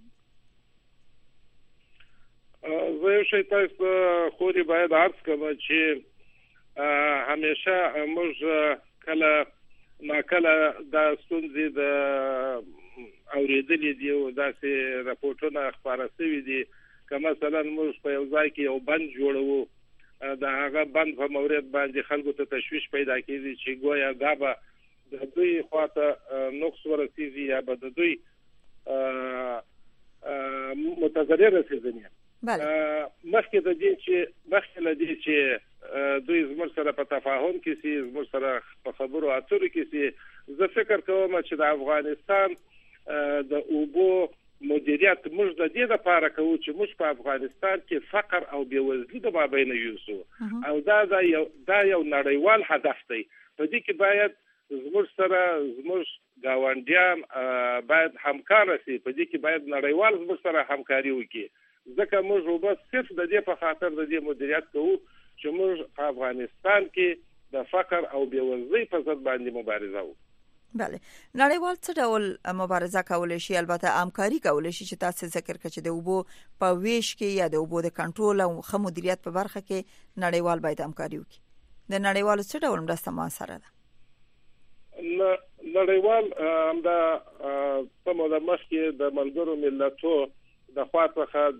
زه یو شی تاسو خو دې باید عرض کوم چې همیشه موږ کله ما کله د ستونزې د اوریدلې دي او داسې راپورټونه خبره شوي دي که مثلا موږ په یو ځای کې یو بند جوړو دا هغه بند په مورد باندې خلکو ته تشویش پیدا کیږي چې گویا دا به د دوی خواته نقص ورسیږي یا به د دوی متضرر رسیږي. بله مخکې د دې چې مخکې له دې چې دوی زموږ سره په تفاهم کې سي زموږ سره په خبرو اترو کې سي زه فکر کوم چې د افغانستان د اوبو مدیریت موږ د دې لپاره کوو چې موږ په افغانستان کې فقر او بېوزلي د مابین یوسو او دا دا یو دا یو نړیوال هدف دی. په دې کې باید زموږ سره زموږ گاونډیان باید همکار شي. په دې کې باید نړیوال زموږ سره همکاري وکړي ځکه موږ وبس صرف د دې په خاطر د دې مدیریت کوو چې موږ په افغانستان کې د فقر او بېوزلۍ په ضد باندې مبارزه وکړو. بله نړیوال څه ډول مبارزه کولای شي؟ البته همکاري کولای شي چې تاسو ذکر کړئ چې د اوبو په ویش کې یا د اوبو د کنټرول او ښه مدیریت په برخه کې نړیوال باید همکاري وکړي. د نړیوال څه ډول مرسته موثره ده؟ نړیوال هم دا په موده مخکې د ملګرو ملتونو د خوا څخه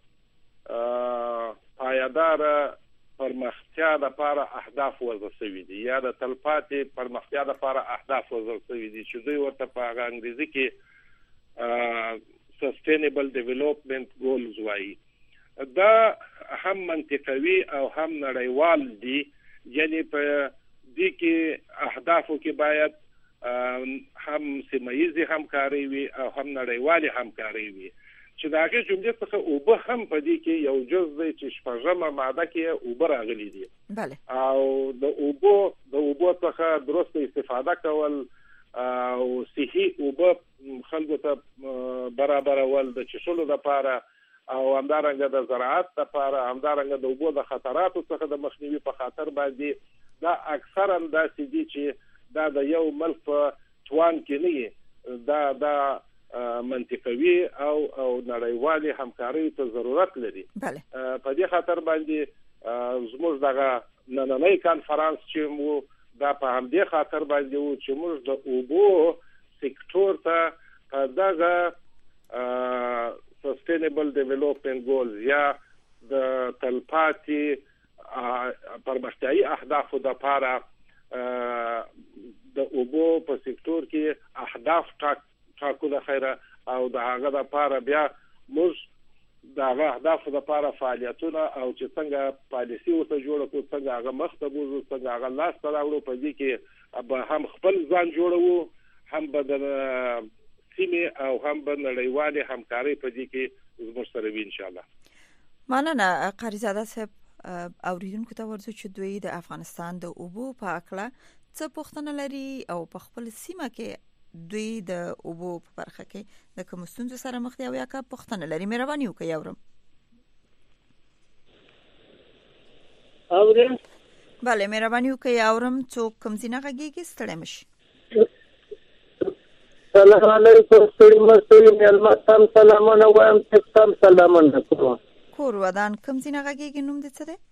د پایدار پرمختیا لپاره اهداف وضع شوي دي یا د تلپاتې پرمختیا لپاره اهداف وضع شوي دي چې دوی ورته په انګریزي کې سستینبل ډیولپمنٹ ګولز وایي. دا هم منطقوي او هم نړیوال دي یعنی په دې کې اهدافو کې باید هم سیمایي همکاري وي او هم نړیوالي همکاري وي چې دا هغه جملې څخه اوبه هم په دې کې یو جز دی چې شپږمه ماده کې اوبه راغلي دي. بله او د اوبو د اوبو څخه درست استفاده کول او صحي اوبه خلکو ته برابرول د چښلو لپاره او همدارنګه د زراعت لپاره همدارنګه د اوبو د خطراتو څخه د مخنیوي په خاطر باندې دا اکثرا داسې دي چې دا د یو ملک په توان کې نه دا دا منطقوي او او نړیوالي همکاري ته ضرورت لري. بله په دې خاطر باندې زموږ دغه نننۍ کانفرنس چې مو دا په همدې خاطر باندې وو چې موږ د اوبو سکتور ته په دغه سستینبل ډیولپمنٹ ګولز یا د تلپاتې پرمختیایي اهدافو لپاره د اوبو په سکتور کې اهداف ټاک ټاکل خیره او د هغه لپاره بیا موږ د هغه اهدافو لپاره فعالیتونه او چې څنګه پالیسي ورته جوړه کړو څنګه هغه مخته بوزو څنګه هغه لاس ته راوړو په دې کې به هم خپل ځان جوړو هم به د سیمې او هم به نړیوالې همکارۍ په دې کې زموږ سره وي ان شاء الله. مننه قاری زاده صاحب. اوریدونکو ته ورځو چې دوی د افغانستان د اوبو په اړه څه پوښتنه لري او په خپل سیمه کې دوی د اوبو په برخه کې د کوم ستونزو سره مخ دي او یا کا پوښتنه لري مهرباني وکړئ اورم اورم بله مهرباني وکړئ اورم څوک کوم ځای غږیږي ستړی مشي سلام علیکم ستړي مستړي مېلمه تم سلامونه وایم چې تم سلامونه کوم کور ودان کوم ځای غږیږي نوم دې څه دی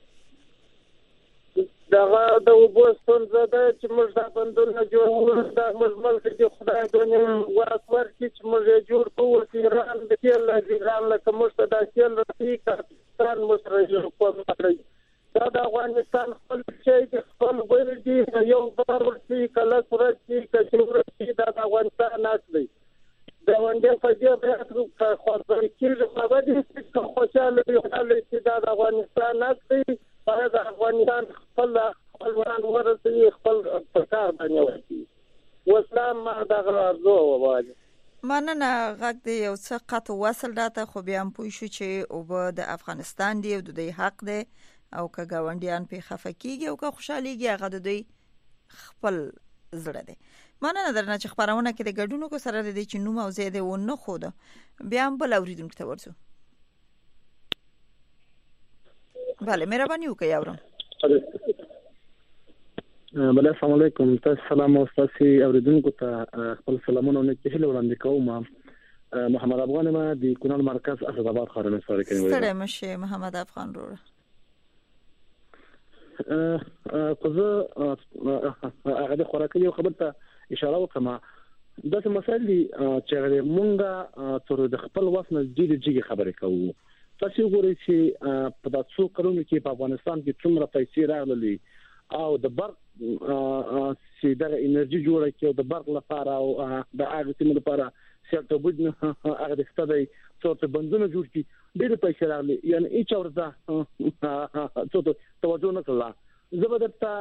دغه د اوبو ستونزه ده چې موږ دا بندونه جوړوو دا موږ ملک کې خدای دې واک ورکړي چې موږ یې جوړ کړو ایران د تیل له ایران له کوم څه د تیل رسي کارستان موږ سره جوړ کوو دا د افغانستان خپل شي د خپل غوړي دی یو بار ورسي کله ورسي کله ورسي دا د افغانستان ناس دی دا ونده په دې په خو ځای کې په دې چې خوشاله دی چې دا د افغانستان ناس دی دا د افغانستان خپل خپلوان ورسي خپل پکار باندې ورسي وسلام ما دا غرضو وواجه مننه غږ دی یو څه قط وصل راته خو بیا هم پوه شو چې اوبه د افغانستان دی او د دوی حق دی او که ګاونډیان په خفه کیږي او که خوشحاليږي هغه د دوی خپل زړه دی مننه درنه چې خبرونه کې د ګډونو کو سره د چې نوم او زیاده و نه خو ده بیا هم بل اوریدونکو ته ورسو بله مهرباني وکړئ اورم بله السلام علیکم تاسو سلام او تاسو اوریدونکو ته خپل سلامونه نه کېله وړاندې کوم محمد افغان ما د کونړ مرکز اسداباد ښار نه سره کوي ستړی مشه محمد افغان وروره کوزه هغه د خوراکي یو خبر ته اشاره وکم دا څه مسایل دي چې مونږه تر د خپل وسنه جدي جدي خبرې کوو تاسو وګورئ چې په تاسو کړو کې په افغانستان کې څومره پیسې راغلي او د برق چې د انرژي جوړه کې د برق لپاره او د هغه سیمه لپاره سیاست بودنه هغه د ستدي څو بندونه جوړ کی ډېر پیسې راغلي یعنی هیڅ ورته څه توجه نه کړه زبردسته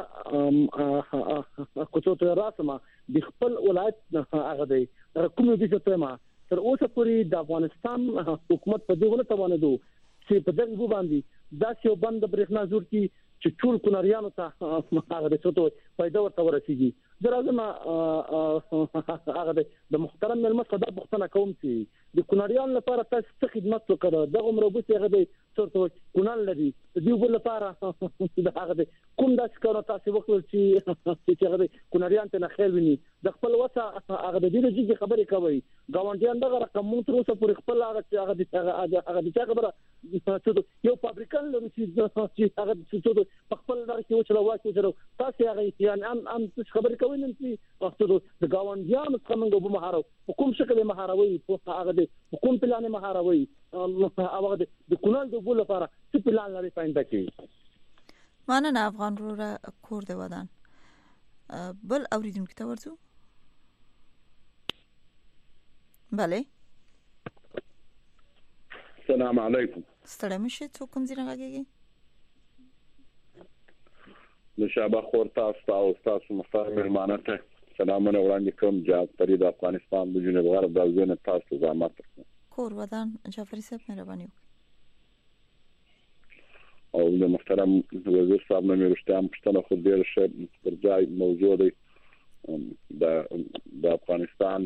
کوڅو ته راسمه د خپل ولایت هغه دی کوم دې ته ما تر اوسه پورې د افغانستان حکومت په دې ونه توانېدو چې په دغه باندې دا چې بند برېښنا جوړ کی چې ټول کونریانو ته هغه د څه فائدہ ورته ورسیږي درازمه هغه د محترم ملمت صدا بختنه کوم چې د کونریان لپاره تاسو څه خدمت وکړه دغه مربوط هغه د څورته کونال لري د یو بل لپاره هغه کوم داس کار تاسو وکړل چې چې هغه کونریان ته نه خیر ویني د خپل وسه هغه د دې جګ خبرې کوي ګاونډیان دغه رقم مونږ تر اوسه پورې خپل هغه هغه هغه د خبره یو فابریکان لري چې هغه څه په خپل دغه کې وچلو واچو درو تاسو هغه یعنی ام ام څه خبرې کوي نن چې وخت د ګاونډیانو څخه موږ به مهارو حکومت شکل مهاروي په هغه د حکومت پلان مهاروي او هغه د کونال د بوله لپاره څه پلان لري پاینده کې مننه افغان وروره کور دی ودان بل اوریدونکو ته ورځو بله السلام علیکم ستړی مشه څوک کوم ځای راغلی نشابه خور تاسو او تاسو محترم مهمانه ته سلامونه وړاندې کوم جهاد فرید افغانستان د جنوب غرب د ځینې تاسو زحمت کور ودان جعفری صاحب مهرباني او د محترم وزیر صاحب نه مرشتام پښتنه خو ډیر ښه پر ځای موضوع دی د د افغانستان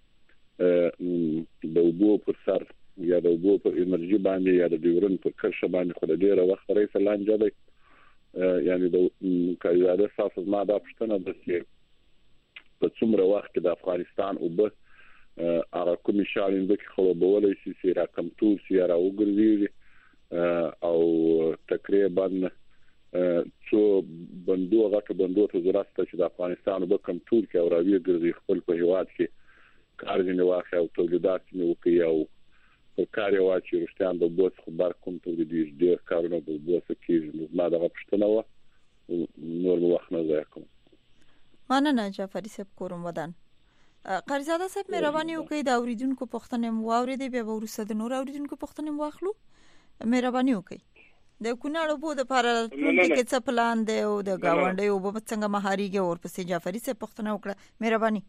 د اوبو پر سر یا د اوبو پر انرژي باندې یا د ډیورن پر کرښه باندې خو ډیره وخت لري فلانجه دی یعنی د کایاده اساس ما د پښتنه د چې په څومره وخت د افغانستان او به هغه کوم شالین د خلوبولې سي سي رقم تو سي را وګرځي او تقریبا څو بندو غټ بندو ته ضرورت چې د افغانستان په کم ټول کې او راوي ګرځي خپل په هیواد کې کار نه واخی او تولیدات نه وکي او کار یو چې رښتیا د بوس خبر کوم ته د دې کارونه د بوس کې ما دغه پښتنه و نور وخت نه ځای کوم مننه جعفری صاحب کوم ودان قرزاده صاحب مهرباني وکړئ د اوریدونکو پوښتنه مو واوریدې بیا ورسره د نور اوریدونکو پوښتنه مو واخلو مهرباني وکړئ د کونړ په د پاره کې څه پلان دی او د گاونډي او په څنګه مهاريږي او پسې جعفری صاحب پوښتنه وکړه مهرباني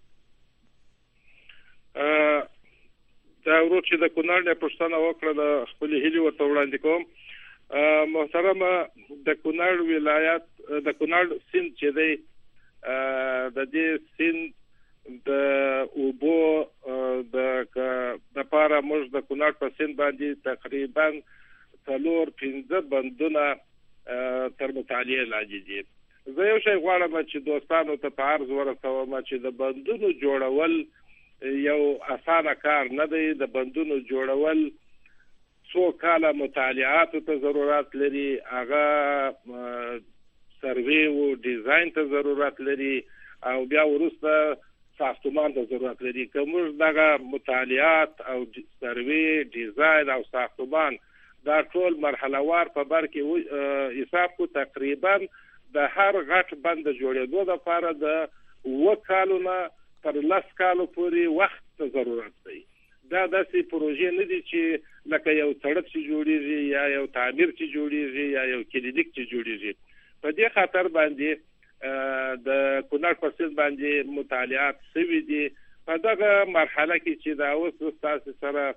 دا ورو چې د کونړ نه پښتنه وکړه د خپل هلي ورته وړاندې کوم محترم د کونړ ولایت د کونړ سیند چې دی د دې سیند د اوبو د د پاره موږ د کونړ په سیند باندې تقریبا څلور پنځه بندونه تر مطالعه لاندې دي. زه یو شی غواړم چې دوستانو ته په عرض ورسوم چې د بندونو جوړول یو اسانه کار نه دی. د بندونو جوړول څو کاله مطالعاتو ته ضرورت لري، هغه سروې او ډیزاین ته ضرورت لري او بیا وروسته ساختمان ته ضرورت لري. که موږ دغه مطالعات او سروې ډیزاین او ساختمان دا ټول مرحله وار په بر کې حساب کو، تقریبا د هر غټ بند جوړېدو لپاره د اوه کالو نه تر لس کالو پورې وخت ته ضرورت دی. دا داسې پروژې نه دي چې لکه یو سړک چې جوړیږي یا یو تعمیر چې جوړیږي یا یو کلینیک چې جوړیږي. په دې خاطر باندې د کونړ په سیند باندې مطالعات شوي دي. په دغه مرحله کې چې دا اوس تاسو سره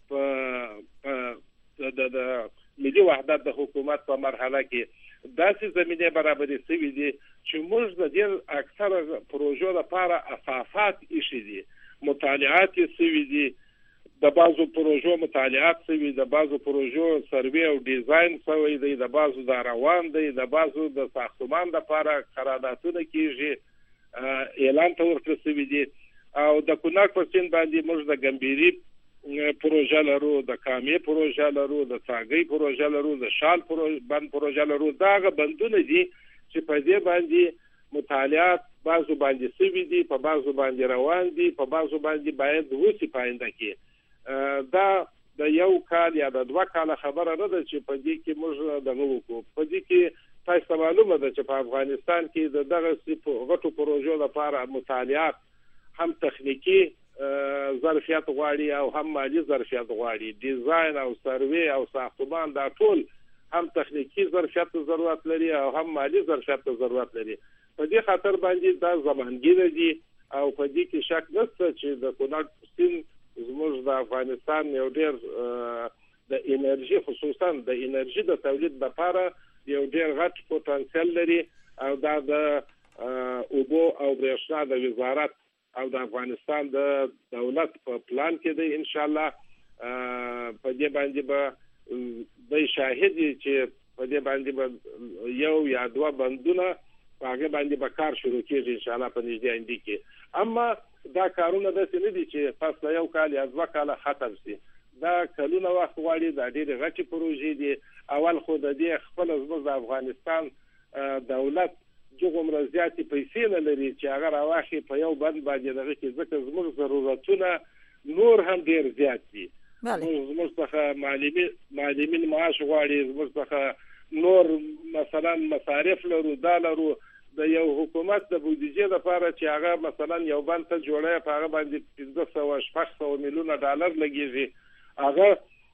په د ملي وحدت د حکومت په مرحله کې داسې زمینه برابرې شوي دي چې موږ د دې اکثره پروژو لپاره اساسات ایښي دي، مطالعات یې شوي دي، د بعضو پروژو مطالعات شوي، د بعضو پروژو سروې او ډیزاین شوی دی، د بعضو دا روان دی، د بعضو د ساختمان لپاره قراردادونه کیږي، اعلان ته ورکړل شوي دي. او د کونړ په سیند باندې موږ د ګمبيري پروژه لرو، د کامې پروژه لرو، د څاګۍ پروژه لرو، د شال بند پروژه لرو. داغه بندونه دي چې په دې باندې مطالعات بعضو باندې شوي دي، په بعضو باندې روان دي، په بعضو باندې باید وسی پاینده کې. دا د یو کال یا د دوه کال خبره نه ده چې په دې کې موږ دغه وکړو. په دې کې تاسو معلومه ده چې په افغانستان کې د دغه غټو پروژو لپاره مطالعات هم تخنیکی ظرفیت غواړي او هم مالی ظرفیت غواړي. ډیزاین او سروې او ساختمان دا ټول هم تخنیکی ظرفیت ضرورت لري او هم مالی ظرفیت ضرورت لري. په دې خاطر باندې دا زمانګیره دي او په دې کې شک نشته چې د کونړ سیند زموږ د افغانستان یو ډېر د انرژي خصوصا د انرژي د تولید لپاره یو ډېر غټ پوتنسیل لري او دا د اوبو او برېښنا د وزارت او د افغانستان د دولت په پلان کې دی. ان شاء الله په دې باندې به د شاهد چې په دې باندې به یو یا دوه بندونه هغه باندې به کار شروع کیږي ان شاء الله په نږدې آینده کې. اما دا کارونه داسې نه دي چې پس له یو کال یا دوه کاله ختم شي. دا کلونه وخت غواړي، دا ډېرې غټې پروژې دي. اول خو د دې خپل زموږ د افغانستان دولت جوړومره زیاتې پیسې نه لري چې هغه راواخلي په یو بند باندې دغه کې، ځکه زموږ ضرورتونه نور هم ډېر زیات دي. زموږ څخه معلمین معاش غواړي، زموږ څخه نور مثلا مصارف لرو، دا لرو. د یو حکومت د بودیجې لپاره چې هغه مثلا یو بند ته جوړه په هغه باندې پنځه سوه شپږ سوه میلیونه ډالر لګیږي، هغه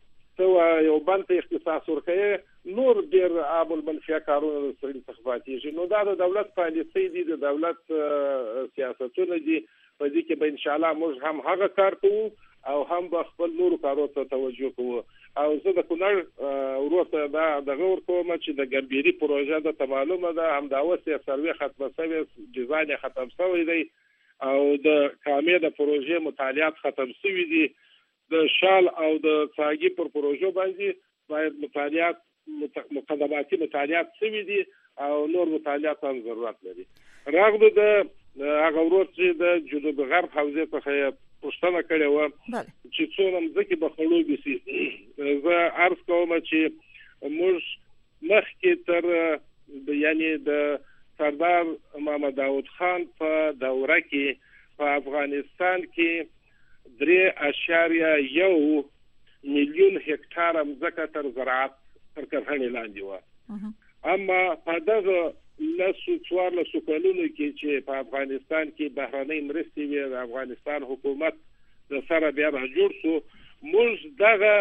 ته یو بند ته اختصاص ورکوي، نور ډیر عام المنفعه کارونه سړي څخه پاتېږي. نو دا د دولت پالیسي دي، د دولت سیاستونه دي. په دې کې به ان شاء الله موږ هم هغه کار کوو او هم به خپل نور کارو ته توجه کوو. او زه د کونړ وروسته دا دغه ورکوم چې د ګمبيري پروژه د معلومه ده همدا اوس یې سروې ختمه شوې، ډیزاین یې ختم شوی دی او د کامې د پروژې مطالعات ختم شوي دي. د شال او د څاګي پر پروژو باندې باید مطالعات مقدماتي مطالعات شوي دي او نور مطالعات هم ضرورت لري. راغلو د هغه ورځ چې د جنوب غرب حوزې څخه پوښتنه کړې وه چې څومره مځکې به خړوبې شي. زه عرض کوم چې موږ مخکې تر یعنی د سردار محمد داود خان په دوره کې په افغانستان کې درې اشاریه یو میلیون هکتار مځکه تر زراعت تر کرهڼې لاندې وه. اما په دغه لسو څوارلسو کلونو کې چې په افغانستان کې بهرنۍ مرستې وې، د افغانستان حکومت د سره بیا راجوړ شو، موږ دغه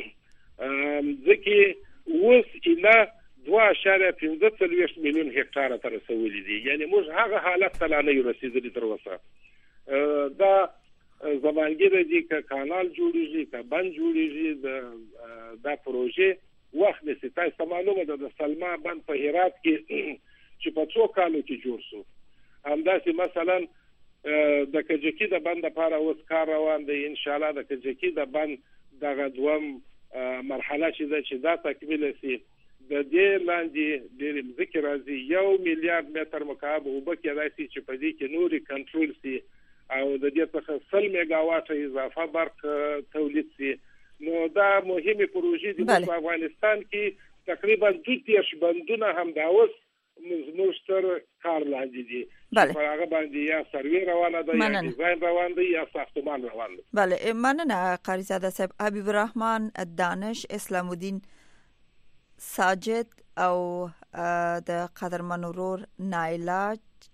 مځکې اوس ایله دوه اشاریه پنځه څلوېښت میلیون هکتاره ته رسولي دي. یعنې موږ هغه حالت ته لا نه یو رسېدلي تر اوسه. دا زمانګیره دي، که کانال جوړېږي که بند جوړېږي، دا پروژې وخت نیسي. تاسو معلومه ده د سلما بند په هرات کې چې په څو کالو کې جوړ شو، همداسې مثلا د کجکی د بند لپاره اوس کار روان دی. ان شاء الله د کجکی د بند دغه دوم مرحله چې چې دا تکمیل شي د دې لاندې د ذکر راځي یو میلیارډ متر مکعب اوبه کېدای شي چې په دې کې نوري کنټرول شي او د دې څخه سل میگاواټ اضافه برق تولید شي. نو دا مهمه پروژې دي په افغانستان کې. تقریبا دوه دیش بندونه هم دا اوس زموږ تر کار لاندې دي. په هغه باندې یا سروې روانه ده یا ډیزاین روان دی یا ساختمان روان دی. بله مننه قاریزاده صاحب. حبیب الرحمن دانش، اسلام الدین ساجد او د قدرمن ورور نایلاج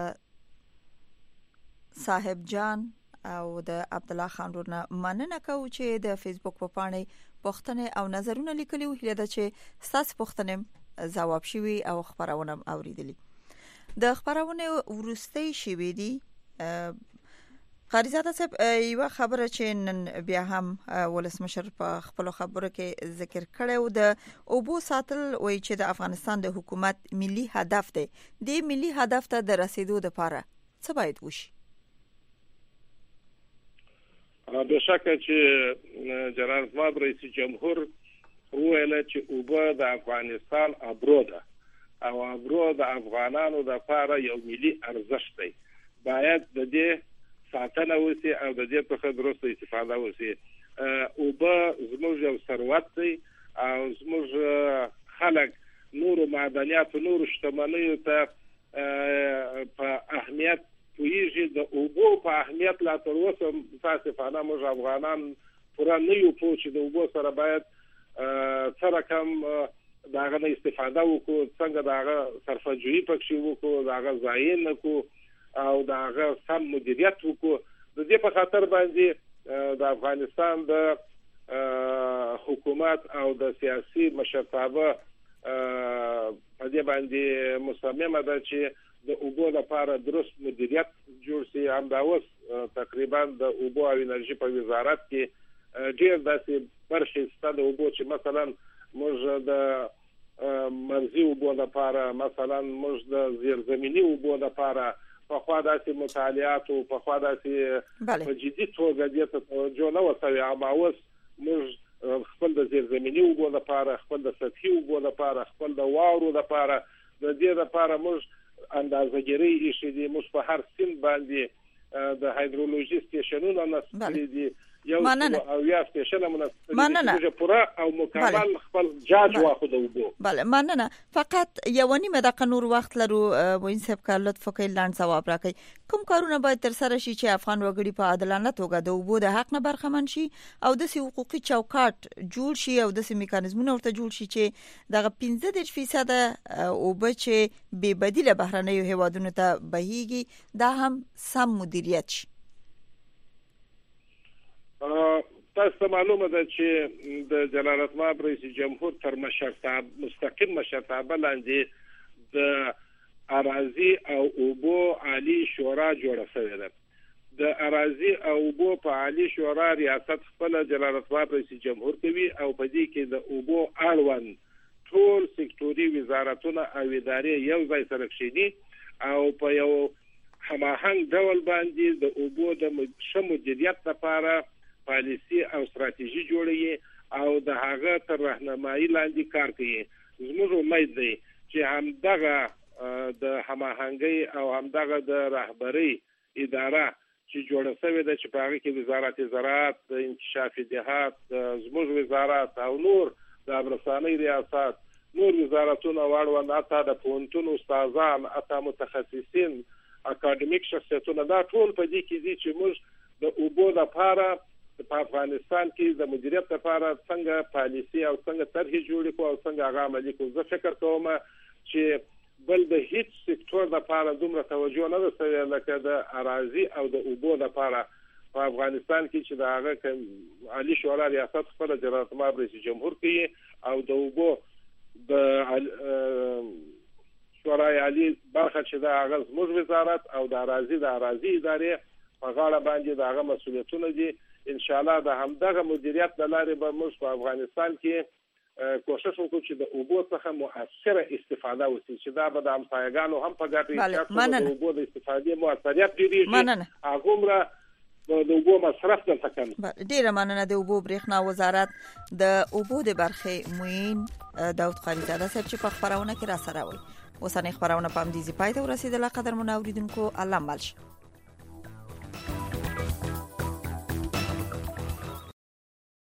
صاحب جان او د عبد الله خان ورونه مننه کوم چې د فیسبوک په پاڼې پوښتنه او نظرونه لیکلي وو. هله دا چې ستاسو پوښتنه ځواب شوي او خبرونه اوریدلي. د خبرونه ورستۍ شوي دي. قاریزاده صاحب یو خبره چې نن بیا هم ولسمشر په خپل خبرو کې ذکر کړو د اوبو ساتل وایي چې د افغانستان د حکومت ملي هدف دی. د ملي هدف ته د رسیدو لپاره څه باید وشي؟ به شکه چې جنرال محمد رئیس جمهور وویل چې اوبه د افغانستان ابرو ده او ابرو د افغانانو د لپاره یو ملي ارزښت دی. باید د دې ساتنه وشي او د دې څخه درسته استفاده وشي. اوبه زموږ یو ثروت دی او زموږ خلک نور معدنیات او نور شتمنیو ته په اهمیت پویږي. د اوبو په اهمیت لا تر اوسه متاسفانه موږ افغانان پوره نه یو پوه چې د اوبو سره باید سره کم داغه نه استفاده وکړو، څنګه داغه صرفه‌جویي پکې وکړو، داغه ضایع نه کړو او داغه سم مدیریت وکړو. د دې په خاطر باندې د افغانستان د حکومت او د سیاسي مشرتابه په دې باندې مصممه ده چې د اوبو لپاره درست مدیریت جوړ شي. هم دا اوس تقریبا د اوبو او انرژي په وزارت کې ډیر داسې برخې شته د اوبو چې مثلا موږ د مرزي اوبو لپاره، مثلا موږ د زیرزمینی اوبو لپاره په خوا داسې مطالعات او په خوا داسې په جدي توګه دې ته توجه نه وشوي. اما اوس موږ خپل د زیرزمینی اوبو لپاره، خپل د سطحي اوبو لپاره، خپل د واورو لپاره، د دې لپاره موږ اندازه‌ګیري ایښې دي. موږ په هر سیند باندې د هایدرولوژي سټیشنونو نصب دي. یو او یا سټیشن مناسب چې پورا او مکمل خپل جاج واخو د اوبو. بله مننه. فقط یو نیمه دقیقه نور وخت لرو. موین صاحب کا لطف وکړئ لاند ځواب راکړئ. کوم کارونه باید تر سره شي چې افغان وګړي په عادلانه توګه د اوبو د حق نه برخمن شي او د حقوقي چوکاټ جوړ شي او د میکانیزمونو ورته جوړ شي چې دغه پنځه دېرش فیصد اوبه چې بې بدیله بهرنیو هیوادونو ته بهیږي دا هم سم مدیریت شي؟ تاسو معلومه ده چې د جلال الدین رئیس جمهور تر مشرتابه مستقیم مشرتابه لاندې د اراضي او اوبو عالی شورا جوړه شوې ده. د اراضي او اوبو په عالی شورا ریاست خپل جلال الدین رئیس جمهور کوي او په دې کې د اوبو اړوند ټول سکتوري وزارتونه او ادارې یو ځای سره کښیني او په یو هماهنګ ډول باندې د اوبو د مدیریت لپاره پالیسی او ستراتیژي جوړوي او د هغه تر راهنمایي لاندې کار کوي. زموږ امید دی چې همدغه د هماهنګۍ او همدغه د رهبرۍ اداره چې جوړه شوې ده چې په هغه کې وزارت زراعت، د انکشاف دهات، زموږ وزارت او نور د ابرسانۍ ریاست، نور وزارتونه واړوند، حتی د پوهنتون استادان، حتی متخصصین، اکاډمیک شخصیتونه، دا ټول په دې کې دي چې موږ د اوبو لپاره په افغانستان کې د مدیریت لپاره څنګه پالیسی او څنګه طرحې جوړې کړو او څنګه هغه عملي کړو. زه فکر کوم چې بل د هیڅ سکتور لپاره دومره توجه نه ده شوې لکه د اراضي او د اوبو لپاره په افغانستان کې چې د هغه عالی شورا ریاست خپل جلال الدین رئیس جمهور کوي او د اوبو د شورای عالی برخه چې د هغه زموږ وزارت او د اراضي د اراضي ادارې په غاړه باندې د هغه مسؤلیتونه دي. ان شاء الله د همدغه مدیریت د لارې به موږ په افغانستان کې کوشش وکړو چې د اوبو څخه مؤثره استفاده وشي چې دا به د همسایګانو هم په ګټه چې د اوبو د استفادې مؤثریت ډېریږي هغومره د اوبو مصرف دلته کم. ډیره مننه. د اوبو برېښنا وزارت د اوبو د برخې معین داود قاریزاده صاحب چې په خبرونه کې را سره وي. اوسنۍ خبرونه په همدې ځای پای ته ورسېدله. قدرمن اوریدونکو الله مل شه.